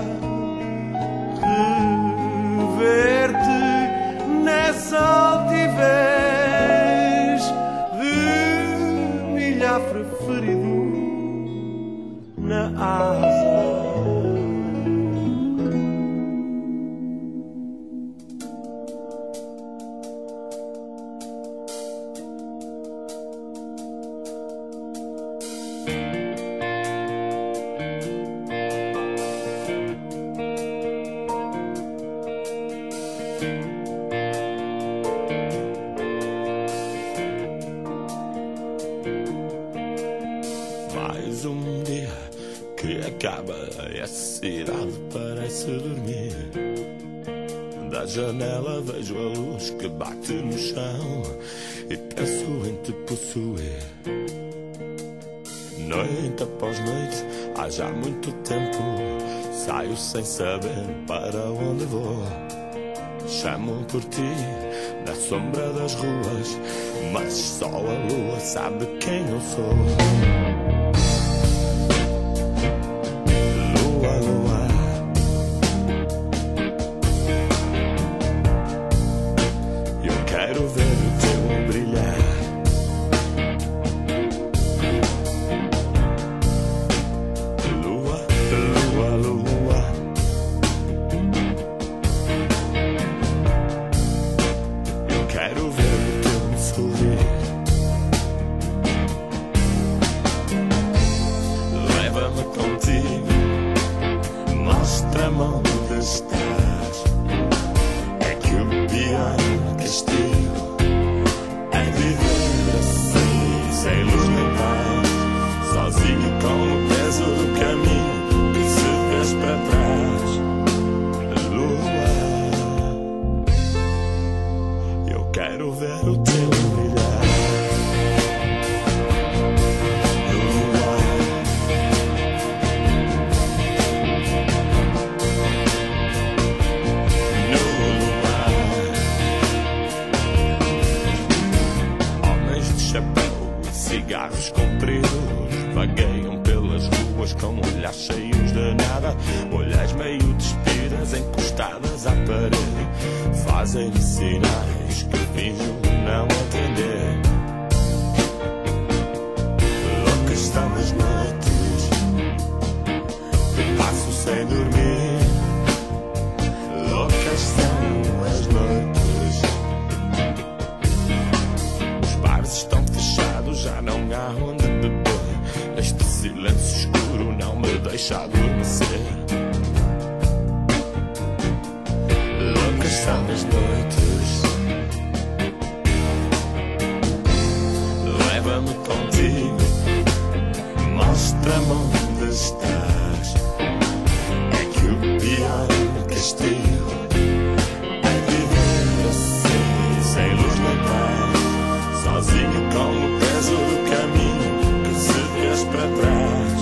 Speaker 10: rever-te nessa altivez de milhafre ferido na asa.
Speaker 11: Mais um dia que acaba e a cidade parece dormir. Da janela vejo a luz que bate no chão e penso em te possuir. Noite após noite, há já muito tempo, saio sem saber para onde vou. Chamo por ti na sombra das ruas, mas só a lua sabe quem eu sou. Quero ver o teu brilhar. Lua, lua, lua. Eu quero ver o teu sorrir. Leva-me contigo, mostra-me onde estás. É que o pior castigo é viver assim, sem luz nem paz, sozinho com o peso do caminho que se vês para trás. Lua, eu quero ver o teu brilhar. Lua, costas à parede, fazem sinais que finjo não atender. Loucas são as noites que passo sem dormir. Loucas são as noites. Os bares estão fechados, já não há onde beber. Este silêncio escuro não me deixa adormecer. Loucas são as noites. Leva-me contigo, mostra-me onde estás. É que o pior castigo é viver assim, sem luz nem paz, sozinho com o peso do caminho que se fez para trás.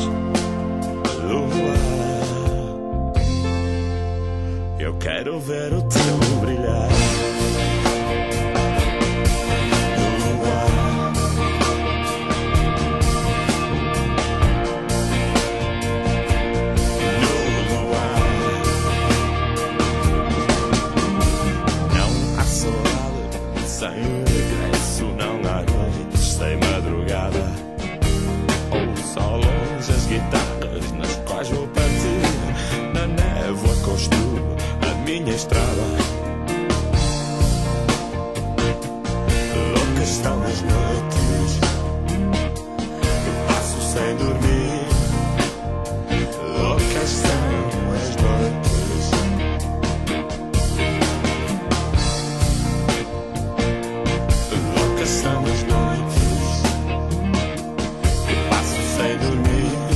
Speaker 11: Lua, eu quero ver o teu brilhar. Guitarras nas quais vou partir, na névoa construo a minha estrada. Loucas são as noites que passo sem dormir. Loucas são as noites. Loucas são as noites que passo sem dormir.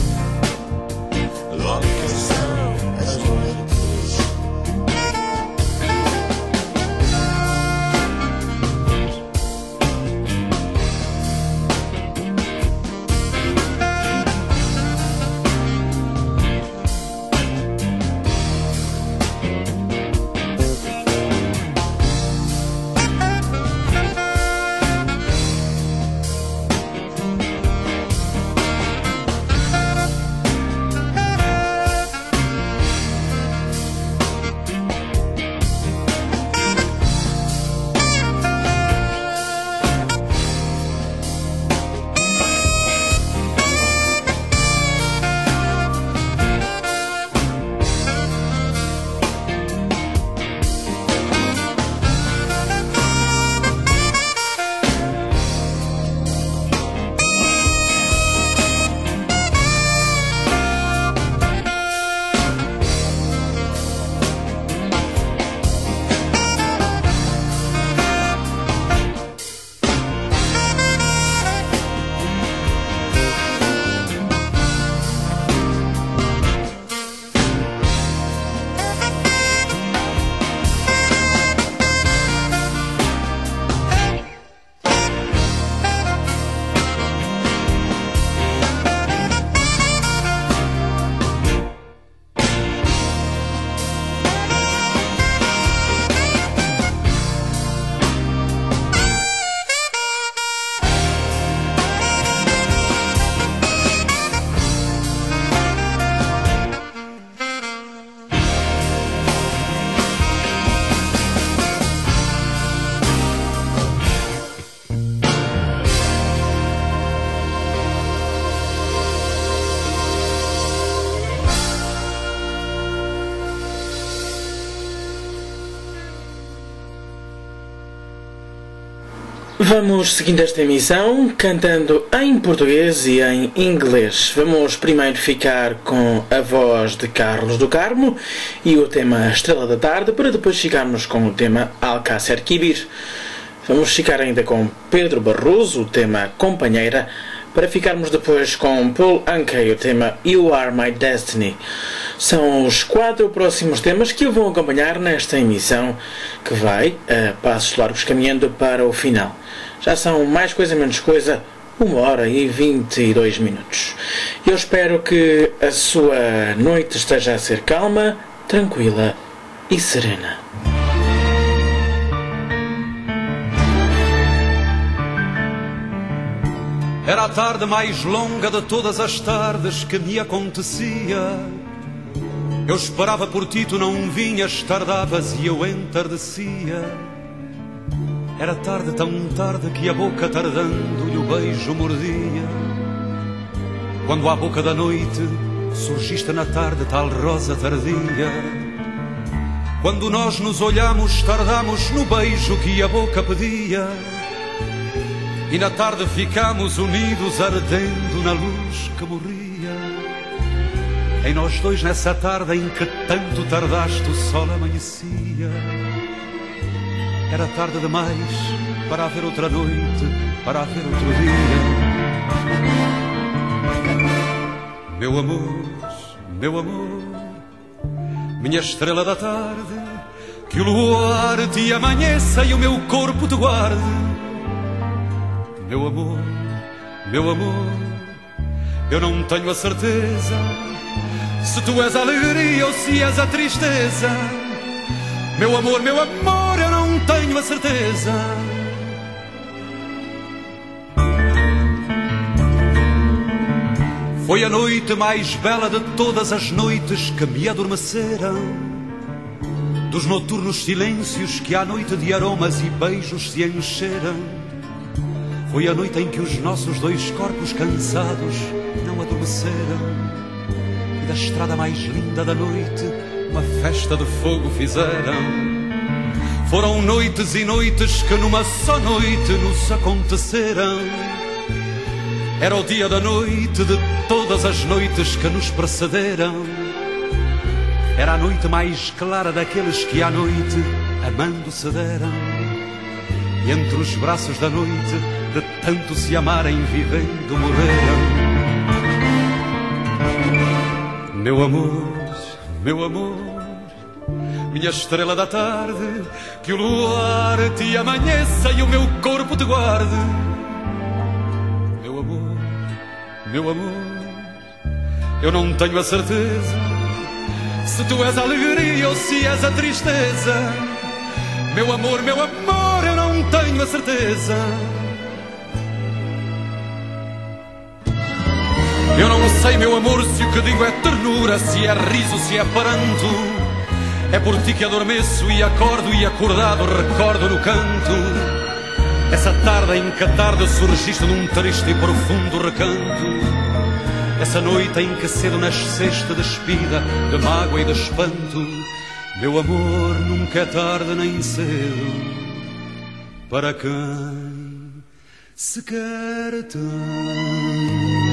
Speaker 11: Loucas são as noites.
Speaker 1: Vamos seguindo esta emissão cantando em português e em inglês. Vamos primeiro ficar com a voz de Carlos do Carmo e o tema Estrela da Tarde, para depois ficarmos com o tema Alcácer Quibir. Vamos ficar ainda com Pedro Barroso, o tema Companheira, para ficarmos depois com Paul Anka, o tema You Are My Destiny. São os quatro próximos temas que o vão acompanhar nesta emissão, que vai a passos largos caminhando para o final. Já são mais coisa menos coisa, uma hora e vinte e dois minutos. Eu espero que a sua noite esteja a ser calma, tranquila e serena.
Speaker 12: Era a tarde mais longa de todas as tardes que me acontecia. Eu esperava por ti, tu não vinhas, tardavas e eu entardecia. Era tarde, tão tarde, que a boca tardando-lhe o beijo mordia. Quando à boca da noite surgiste na tarde, tal rosa tardia. Quando nós nos olhamos, tardamos no beijo que a boca pedia. E na tarde ficamos unidos, ardendo na luz que morria. Em nós dois, nessa tarde em que tanto tardaste, o sol amanhecia. Era tarde demais para haver outra noite, para haver outro dia. Meu amor, meu amor, minha estrela da tarde, que o luar te amanheça e o meu corpo te guarde. Meu amor, meu amor, eu não tenho a certeza se tu és a alegria ou se és a tristeza. Meu amor, meu amor, eu não tenho a certeza. Foi a noite mais bela de todas as noites que me adormeceram, dos noturnos silêncios que à noite de aromas e beijos se encheram. Foi a noite em que os nossos dois corpos cansados não adormeceram, e da estrada mais linda da noite uma festa de fogo fizeram. Foram noites e noites que numa só noite nos aconteceram. Era o dia da noite de todas as noites que nos precederam. Era a noite mais clara daqueles que à noite amando se deram. E entre os braços da noite, de tanto se amarem vivendo, morreram. Meu amor, meu amor, minha estrela da tarde, que o luar te amanheça e o meu corpo te guarde. Meu amor, meu amor, eu não tenho a certeza se tu és a alegria ou se és a tristeza. Meu amor, meu amor, eu não tenho a certeza. Eu não sei, meu amor, se o que digo é ternura, se é riso, se é pranto. É por ti que adormeço e acordo, e acordado recordo no canto essa tarde em que a tarde surgiste num triste e profundo recanto. Essa noite em que cedo nasceste despida de mágoa e de espanto. Meu amor, nunca é tarde nem cedo para quem se quer tanto.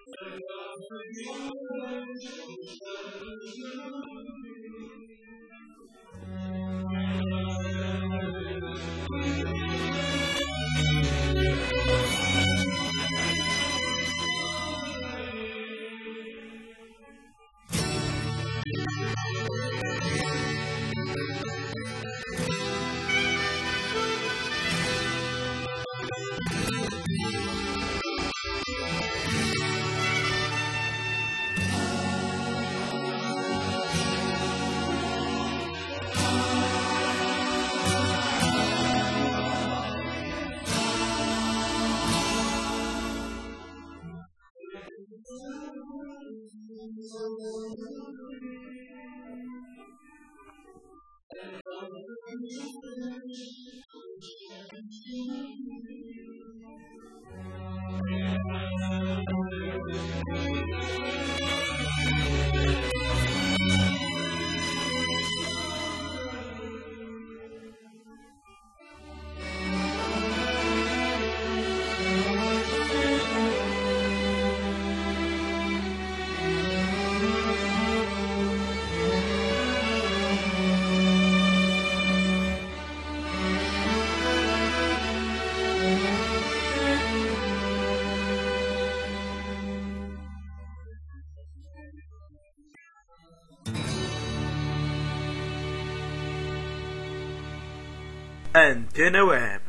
Speaker 13: Antena Web.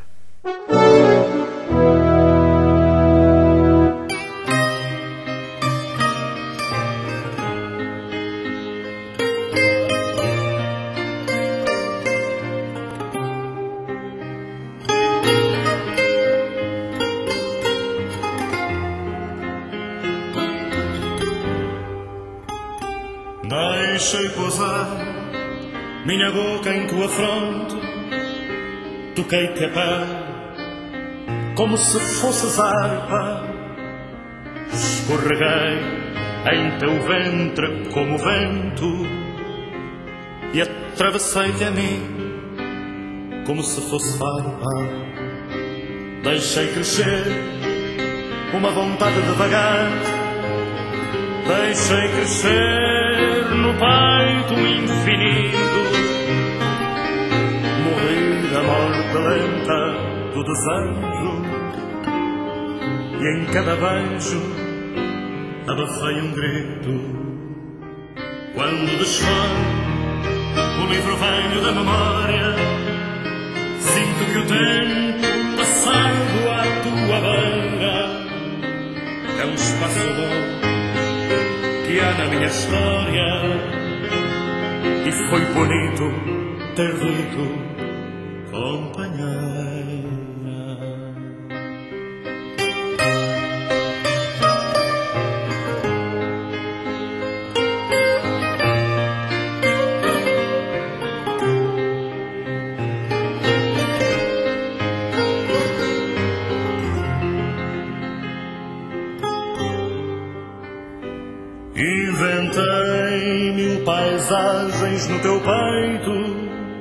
Speaker 11: Deixei pousar minha boca em tua fronte, toquei-te a pé como se fosses harpa, escorreguei em teu ventre como vento e atravessei-te a mim como se fosse farpa. Deixei crescer uma vontade de vagar, deixei crescer no peito infinito, morri da morte lenta do desejo, e em cada beijo abafei um grito. Quando desfaz o livro velho da memória, sinto que o tempo passado à tua beira é um espaço bom que há na minha história, e foi bonito ter dito companheira. Inventei mil paisagens no teu peito,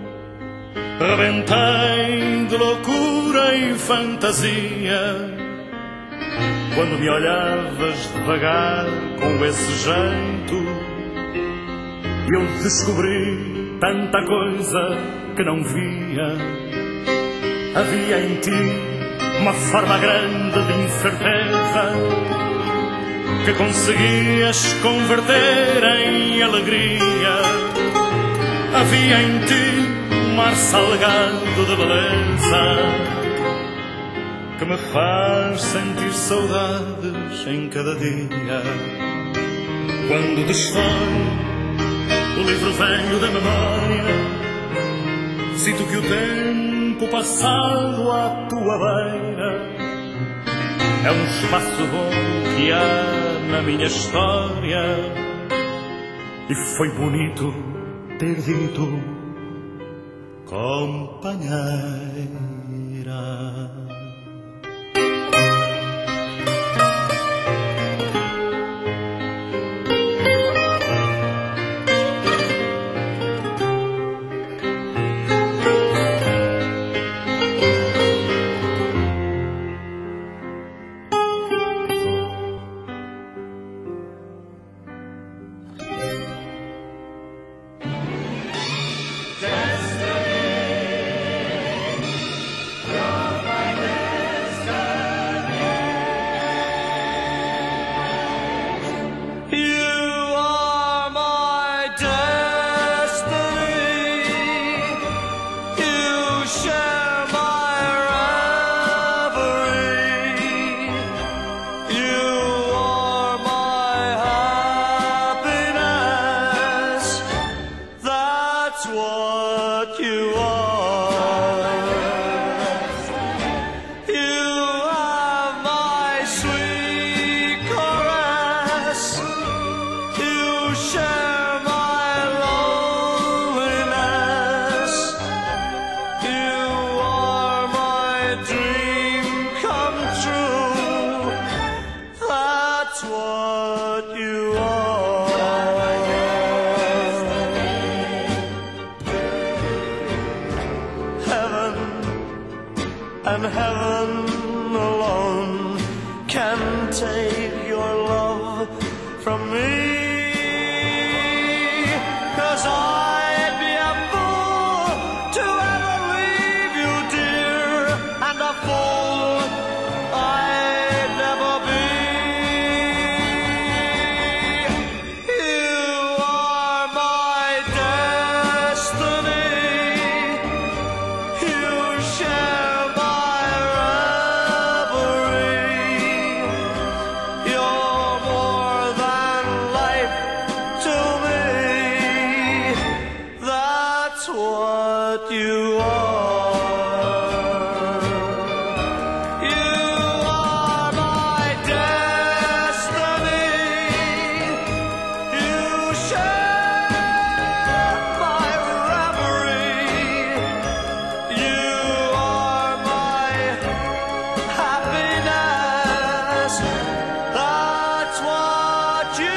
Speaker 11: rebentei de loucura e fantasia, quando me olhavas devagar com esse jeito, eu descobri tanta coisa que não via. Havia em ti uma forma grande de incerteza que conseguias converter em alegria. Havia em ti um mar salgado de beleza que me faz sentir saudades em cada dia. Quando desfai o livro velho da memória, sinto que o tempo passado à tua beira é um espaço bom que há na minha história, e foi bonito ter dito companheira.
Speaker 10: You are my destiny. You share my reverie. You are my happiness. That's what you are. You have my sweet caress. You share my loneliness. You are my dream come true. That's what you are. Heaven and heaven alone can take your love from me. 'Cause I'd be a fool to ever leave you, dear, and a fool I'd never be. You are my destiny. You share my reverie. You're more than life to me. That's what you are. You are my destiny. You share my reverie. You are my happiness. That's what you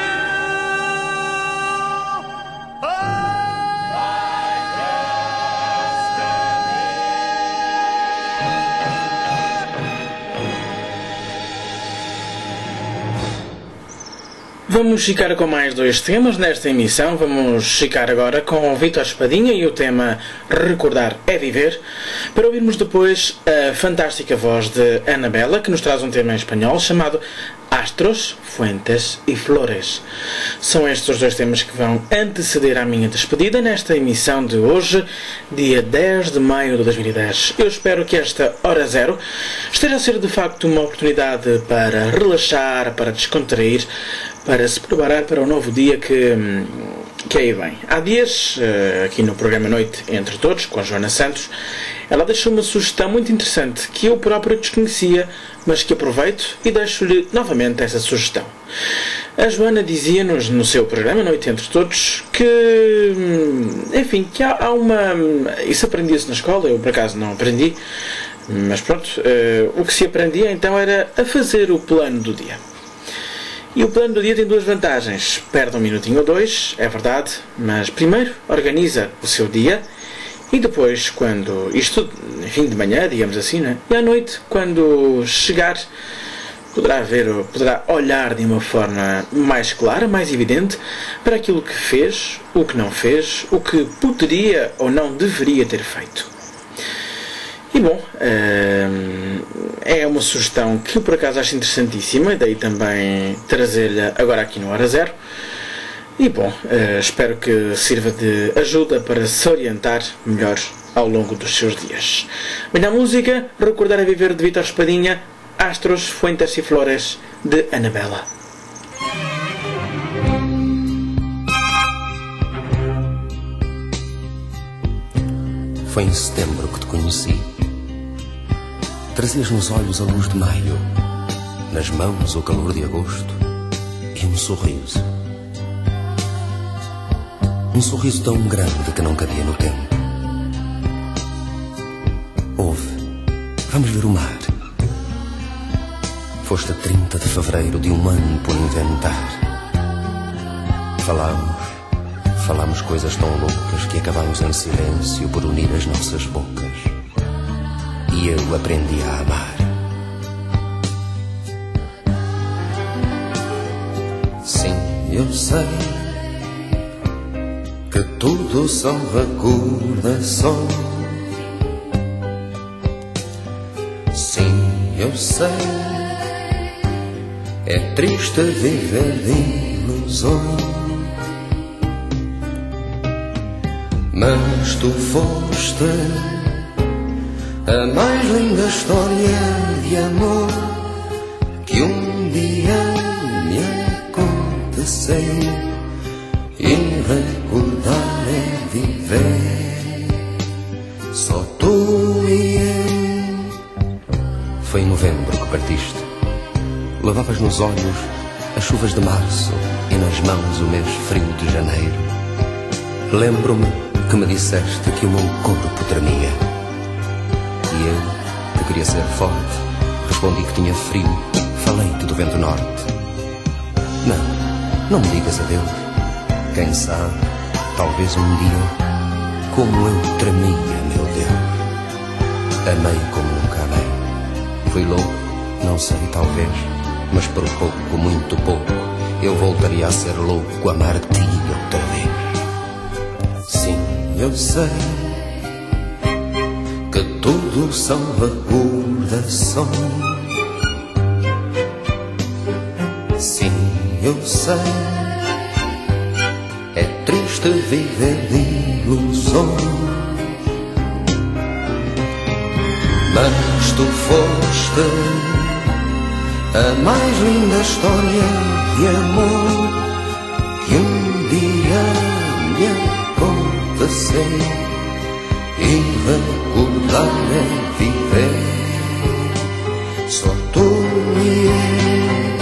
Speaker 1: Vamos ficar com mais dois temas nesta emissão. Vamos ficar agora com o Vítor Espadinha e o tema Recordar é Viver, para ouvirmos depois a fantástica voz de Anabela, que nos traz um tema em espanhol chamado Astros, Fuentes e Flores. São estes os dois temas que vão anteceder à minha despedida nesta emissão de hoje, dia dez de maio de dois mil e dez. Eu espero que esta hora zero esteja a ser de facto uma oportunidade para relaxar, para descontrair, para se preparar para o novo dia que, que aí vem. Há dias, aqui no programa Noite Entre Todos, com a Joana Santos, ela deixou uma sugestão muito interessante que eu próprio desconhecia, mas que aproveito e deixo-lhe novamente essa sugestão. A Joana dizia-nos no seu programa Noite Entre Todos que, enfim, que há, há uma... Isso aprendia-se na escola, eu por acaso não aprendi, mas pronto, uh, o que se aprendia então era a fazer o plano do dia. E o plano do dia tem duas vantagens. Perde um minutinho ou dois, é verdade, mas primeiro organiza o seu dia e depois, quando isto, enfim, de manhã, digamos assim, né? E à noite, quando chegar, poderá ver, poderá olhar de uma forma mais clara, mais evidente, para aquilo que fez, o que não fez, o que poderia ou não deveria ter feito. E bom, é uma sugestão que eu por acaso acho interessantíssima, e daí também trazer-lhe agora aqui no Hora Zero. E bom, espero que sirva de ajuda para se orientar melhor ao longo dos seus dias. Bem, na música, Recordar a Viver de Vítor Espadinha, Astros, Fuentes e Flores de Anabela.
Speaker 13: Foi em setembro que te conheci. Trazias nos olhos a luz de maio, nas mãos o calor de agosto e um sorriso. Um sorriso tão grande que não cabia no tempo. Ouve, vamos ver o mar. Foste a trinta de fevereiro de um ano por inventar. Falámos, falámos coisas tão loucas que acabámos em silêncio por unir as nossas bocas. E eu aprendi a amar. Sim, eu sei que tudo são recordações. Sim, eu sei, é triste viver de ilusões. ilusões. Mas tu foste a mais linda história de amor que um dia me aconteceu, e recordar é viver, só tu e eu. Foi em novembro que partiste. Levavas nos olhos as chuvas de março e nas mãos o mês frio de janeiro. Lembro-me que me disseste que o meu corpo tremia, e eu, que queria ser forte, respondi que tinha frio. Falei-te do vento norte. Não, não me digas adeus. Quem sabe, talvez um dia, como eu tremia, meu Deus. Amei como nunca amei. Fui louco, não sei, talvez, mas por pouco, muito pouco, eu voltaria a ser louco, amar-te outra vez. Sim, eu sei que tudo são recordações. Sim, eu sei, é triste viver de ilusões. Mas tu foste a mais linda história de amor que um dia me aconteceu, e recordar é viver, só tu e eu.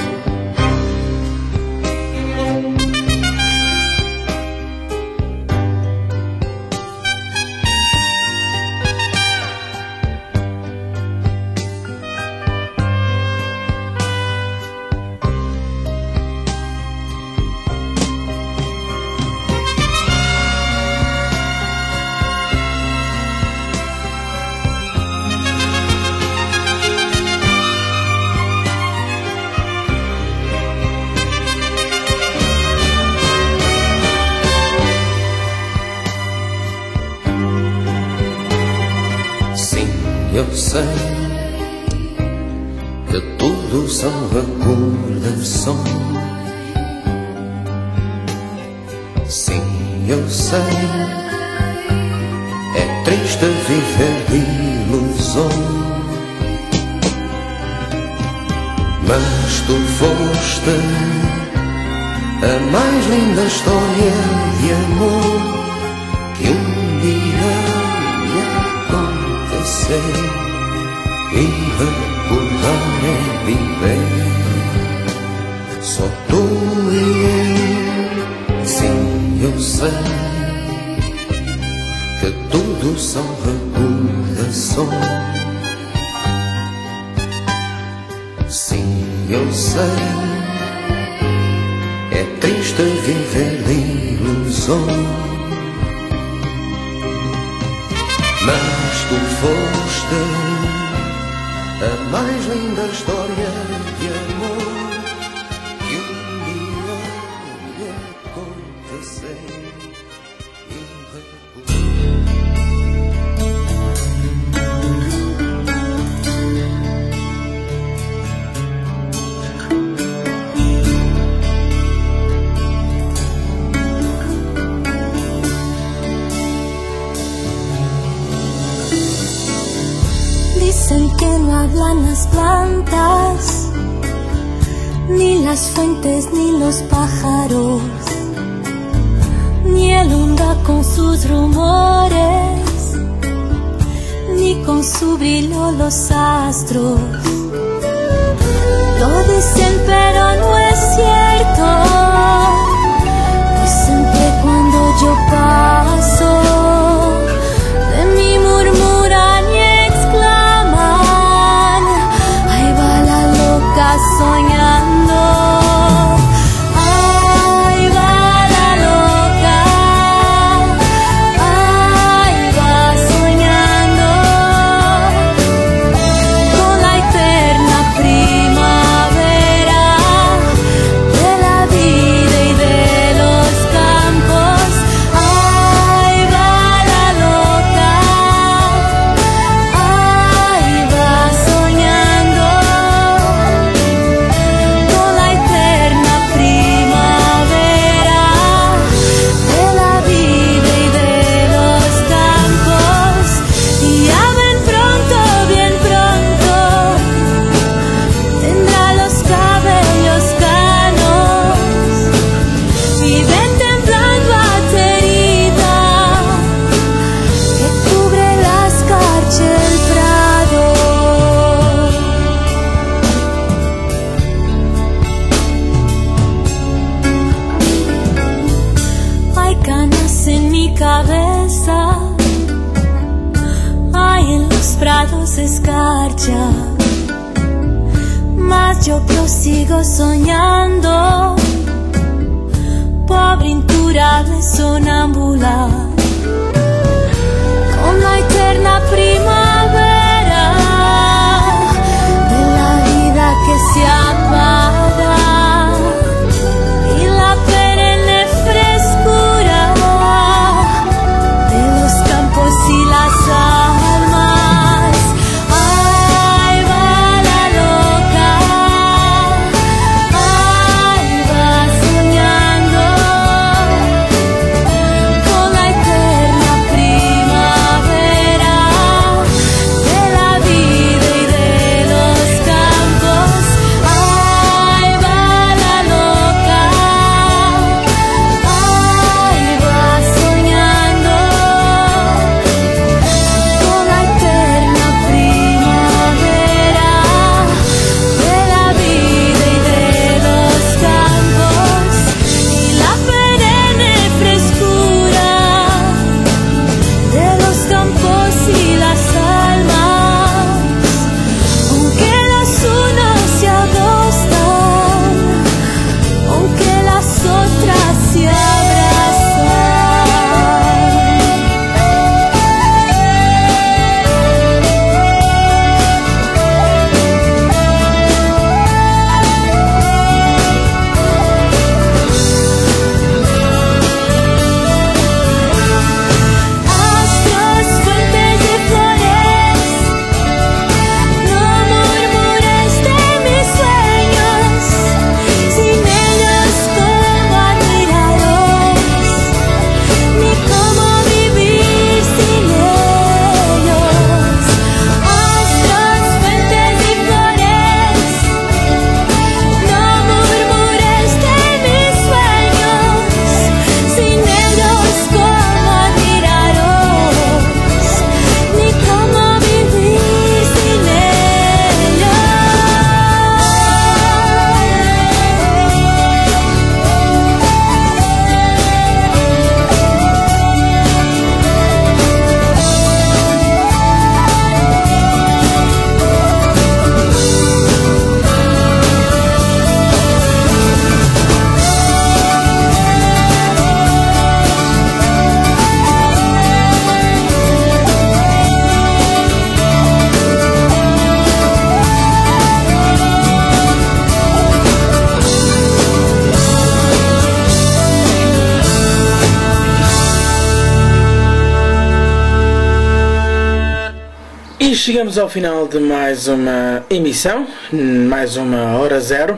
Speaker 13: Eu sei que tudo são recordações. Sim, eu sei, é triste viver de ilusões. Mas tu foste a mais linda história de amor que um dia me aconteceu, e recordar é viver, só tu e eu. Sim, eu sei que tudo são recordações. Sim, eu sei, é triste viver de ilusões. Mas tu foste a mais linda história de amor que um dia me aconteceu, e
Speaker 3: Dicen que no hablan las plantas, ni las fuentes, ni los pájaros, ni el onda con sus rumores, ni con su brillo los astros. Lo dicen pero no es cierto, pues siempre cuando yo paso de mí murmuran y soñando, ahí va la loca, ahí va soñando con la eterna primavera prados escarcha, mas yo prosigo soñando, pobre incurable sonámbula, con la eterna primavera de la vida que se apaga y la perenne frescura de los campos y las almas. Ahí va la loca, ahí va soñando con la eterna primavera de la vida y de los campos. Ahí va la loca, ahí va soñando con la eterna primavera de la vida y de los campos y la perenne frescura de los campos y las almas. Aunque los unos se agostan, aunque las otras se abrazan. Astros, fuentes de flores, no murmures de mis sueños, sin ellos cómo admirarlos, ni cómo vivir sin ellos. Astros, fuentes de flores, no murmures de mis sueños, sin ellos cómo admirarlos, ni cómo vivir sin ellos.
Speaker 1: E chegamos ao final de mais uma emissão, mais uma hora zero.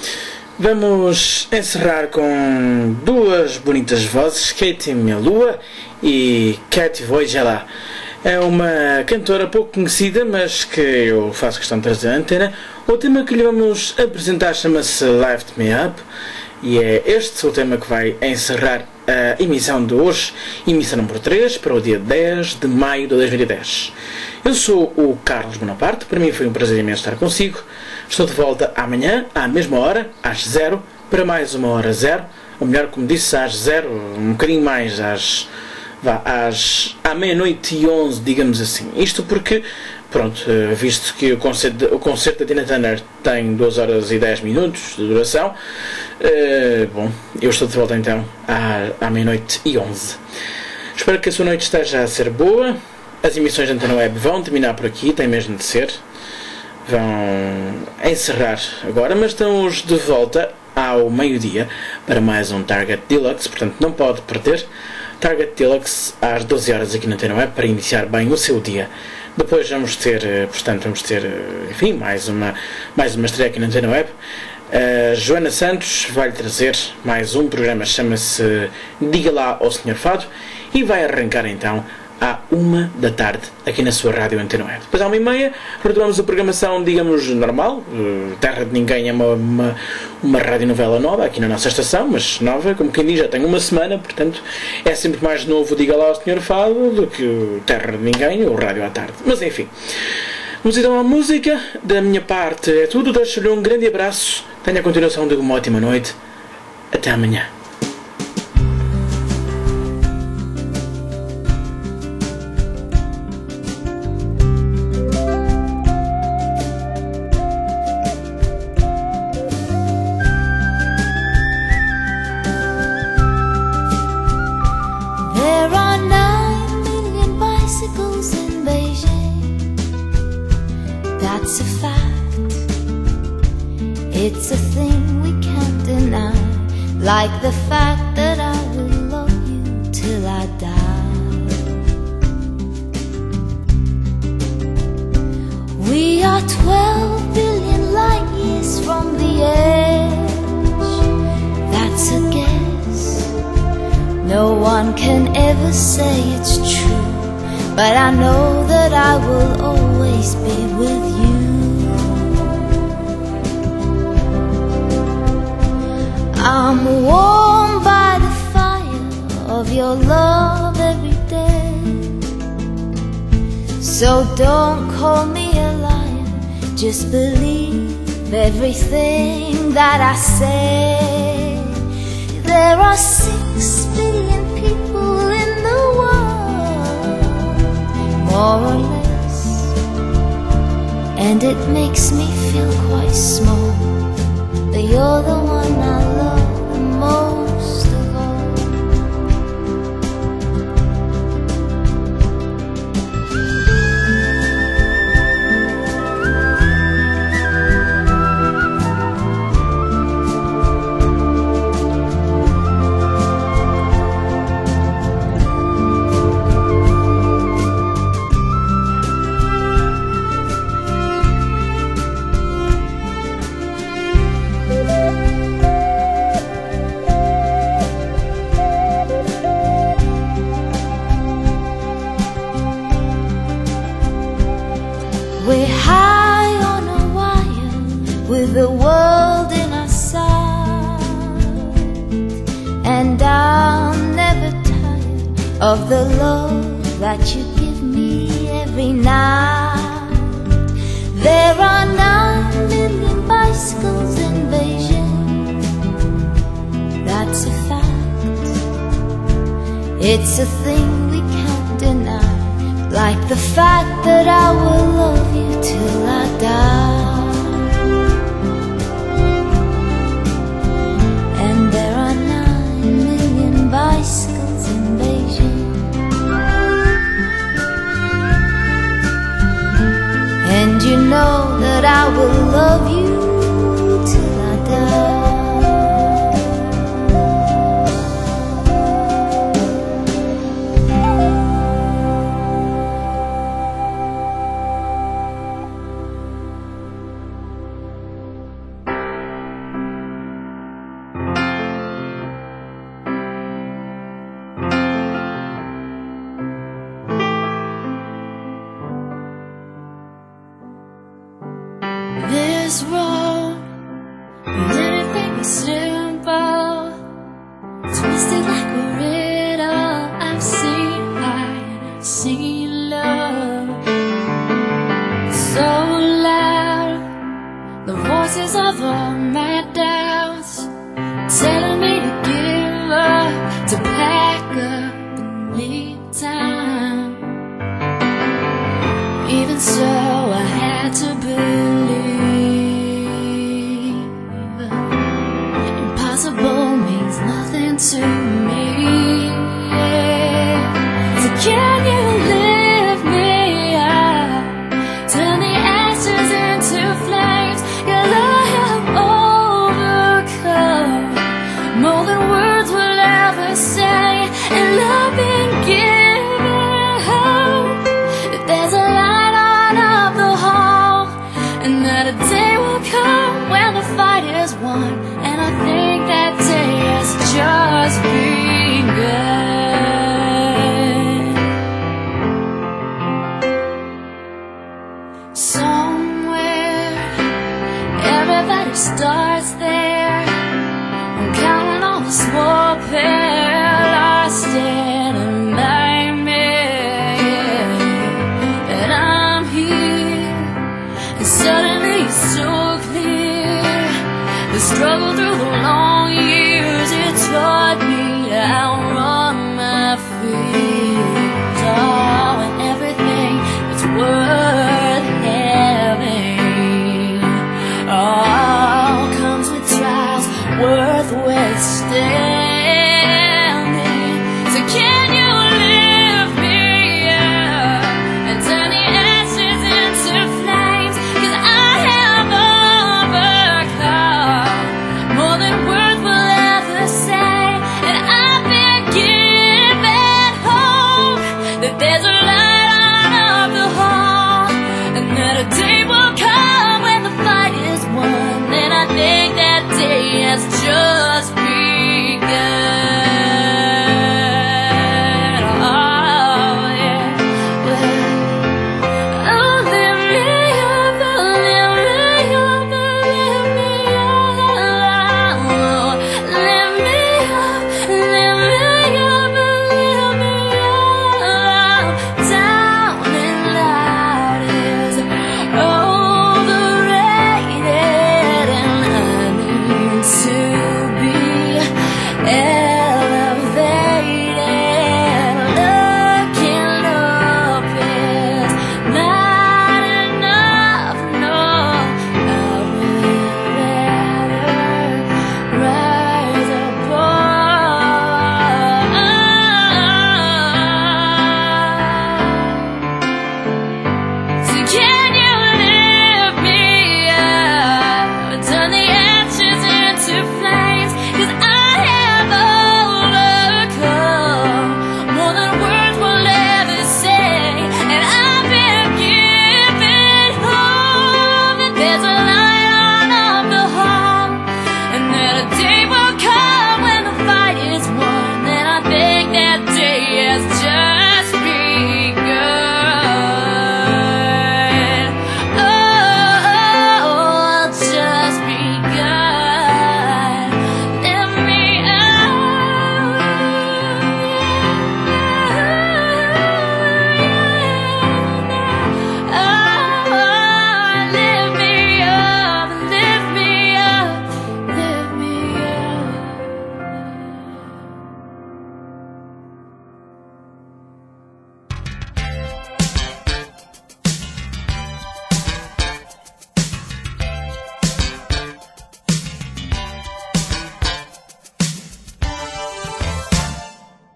Speaker 1: Vamos encerrar com duas bonitas vozes, Katie Melua e Katie Vojela. É uma cantora pouco conhecida, mas que eu faço questão de trazer à antena. O tema que lhe vamos apresentar chama-se Lift Me Up, e é este o tema que vai encerrar a emissão de hoje, emissão número três, para o dia dez de maio de dois mil e dez. Eu sou o Carlos Bonaparte, para mim foi um prazer imenso estar consigo. Estou de volta amanhã, à mesma hora, às zero, para mais uma hora zero, ou melhor, como disse, às zero, um bocadinho mais, às, vá, às, à meia-noite e onze, digamos assim. Isto porque, pronto, visto que o concerto, o concerto da Tina Turner tem duas horas e dez minutos de duração, uh, bom, eu estou de volta então à, à meia-noite e onze. Espero que a sua noite esteja a ser boa. As emissões da Antena Web vão terminar por aqui, tem mesmo de ser. Vão encerrar agora, mas estamos de volta ao meio-dia para mais um Target Deluxe, portanto não pode perder. Target Deluxe às doze horas aqui na Antena Web para iniciar bem o seu dia. Depois vamos ter, portanto, vamos ter, enfim, mais uma, mais uma estreia aqui na Antena Web. A Joana Santos vai-lhe trazer mais um programa, chama-se Diga Lá ao senhor Fado, e vai arrancar então à uma da tarde aqui na sua rádio Antena Web. Depois à uma e meia retomamos a programação, digamos, normal. Terra de Ninguém é uma, uma, uma radionovela nova aqui na nossa estação, mas nova, como quem diz, já tem uma semana, portanto é sempre mais novo Diga Lá ao senhor Fado do que o Terra de Ninguém ou Rádio à Tarde. Mas enfim, vamos então à música. Da minha parte é tudo, deixo-lhe um grande abraço, tenha a continuação de uma ótima noite, até amanhã.
Speaker 3: It's a thing we can't deny, like the fact that I will love you till I die. We are twelve billion light years from the edge. That's a guess. No one can ever say it's true, but I know that I will always be with you. I'm warmed by the fire of your love every day. So don't call me a liar, just believe everything that I say. There are six billion people in the world, more or less, and it makes me feel quite small, but you're the one I love the most of all. We're high on a wire with the world in our sight, and I'm never tired of the love that you give me every night. There are nine million bicycles in Beijing, that's a fact. It's a thing we can't deny, like the fact that I will love you till I die. And there are nine million bicycles in Beijing, and you know that I will love you till I die. This road, anything is simple, twisted like a riddle. I've seen light, I've seen love, so loud, the voices of all my doubts telling me to give up, to pack up and leave town. Even so, I had to believe. Impossible means nothing to me.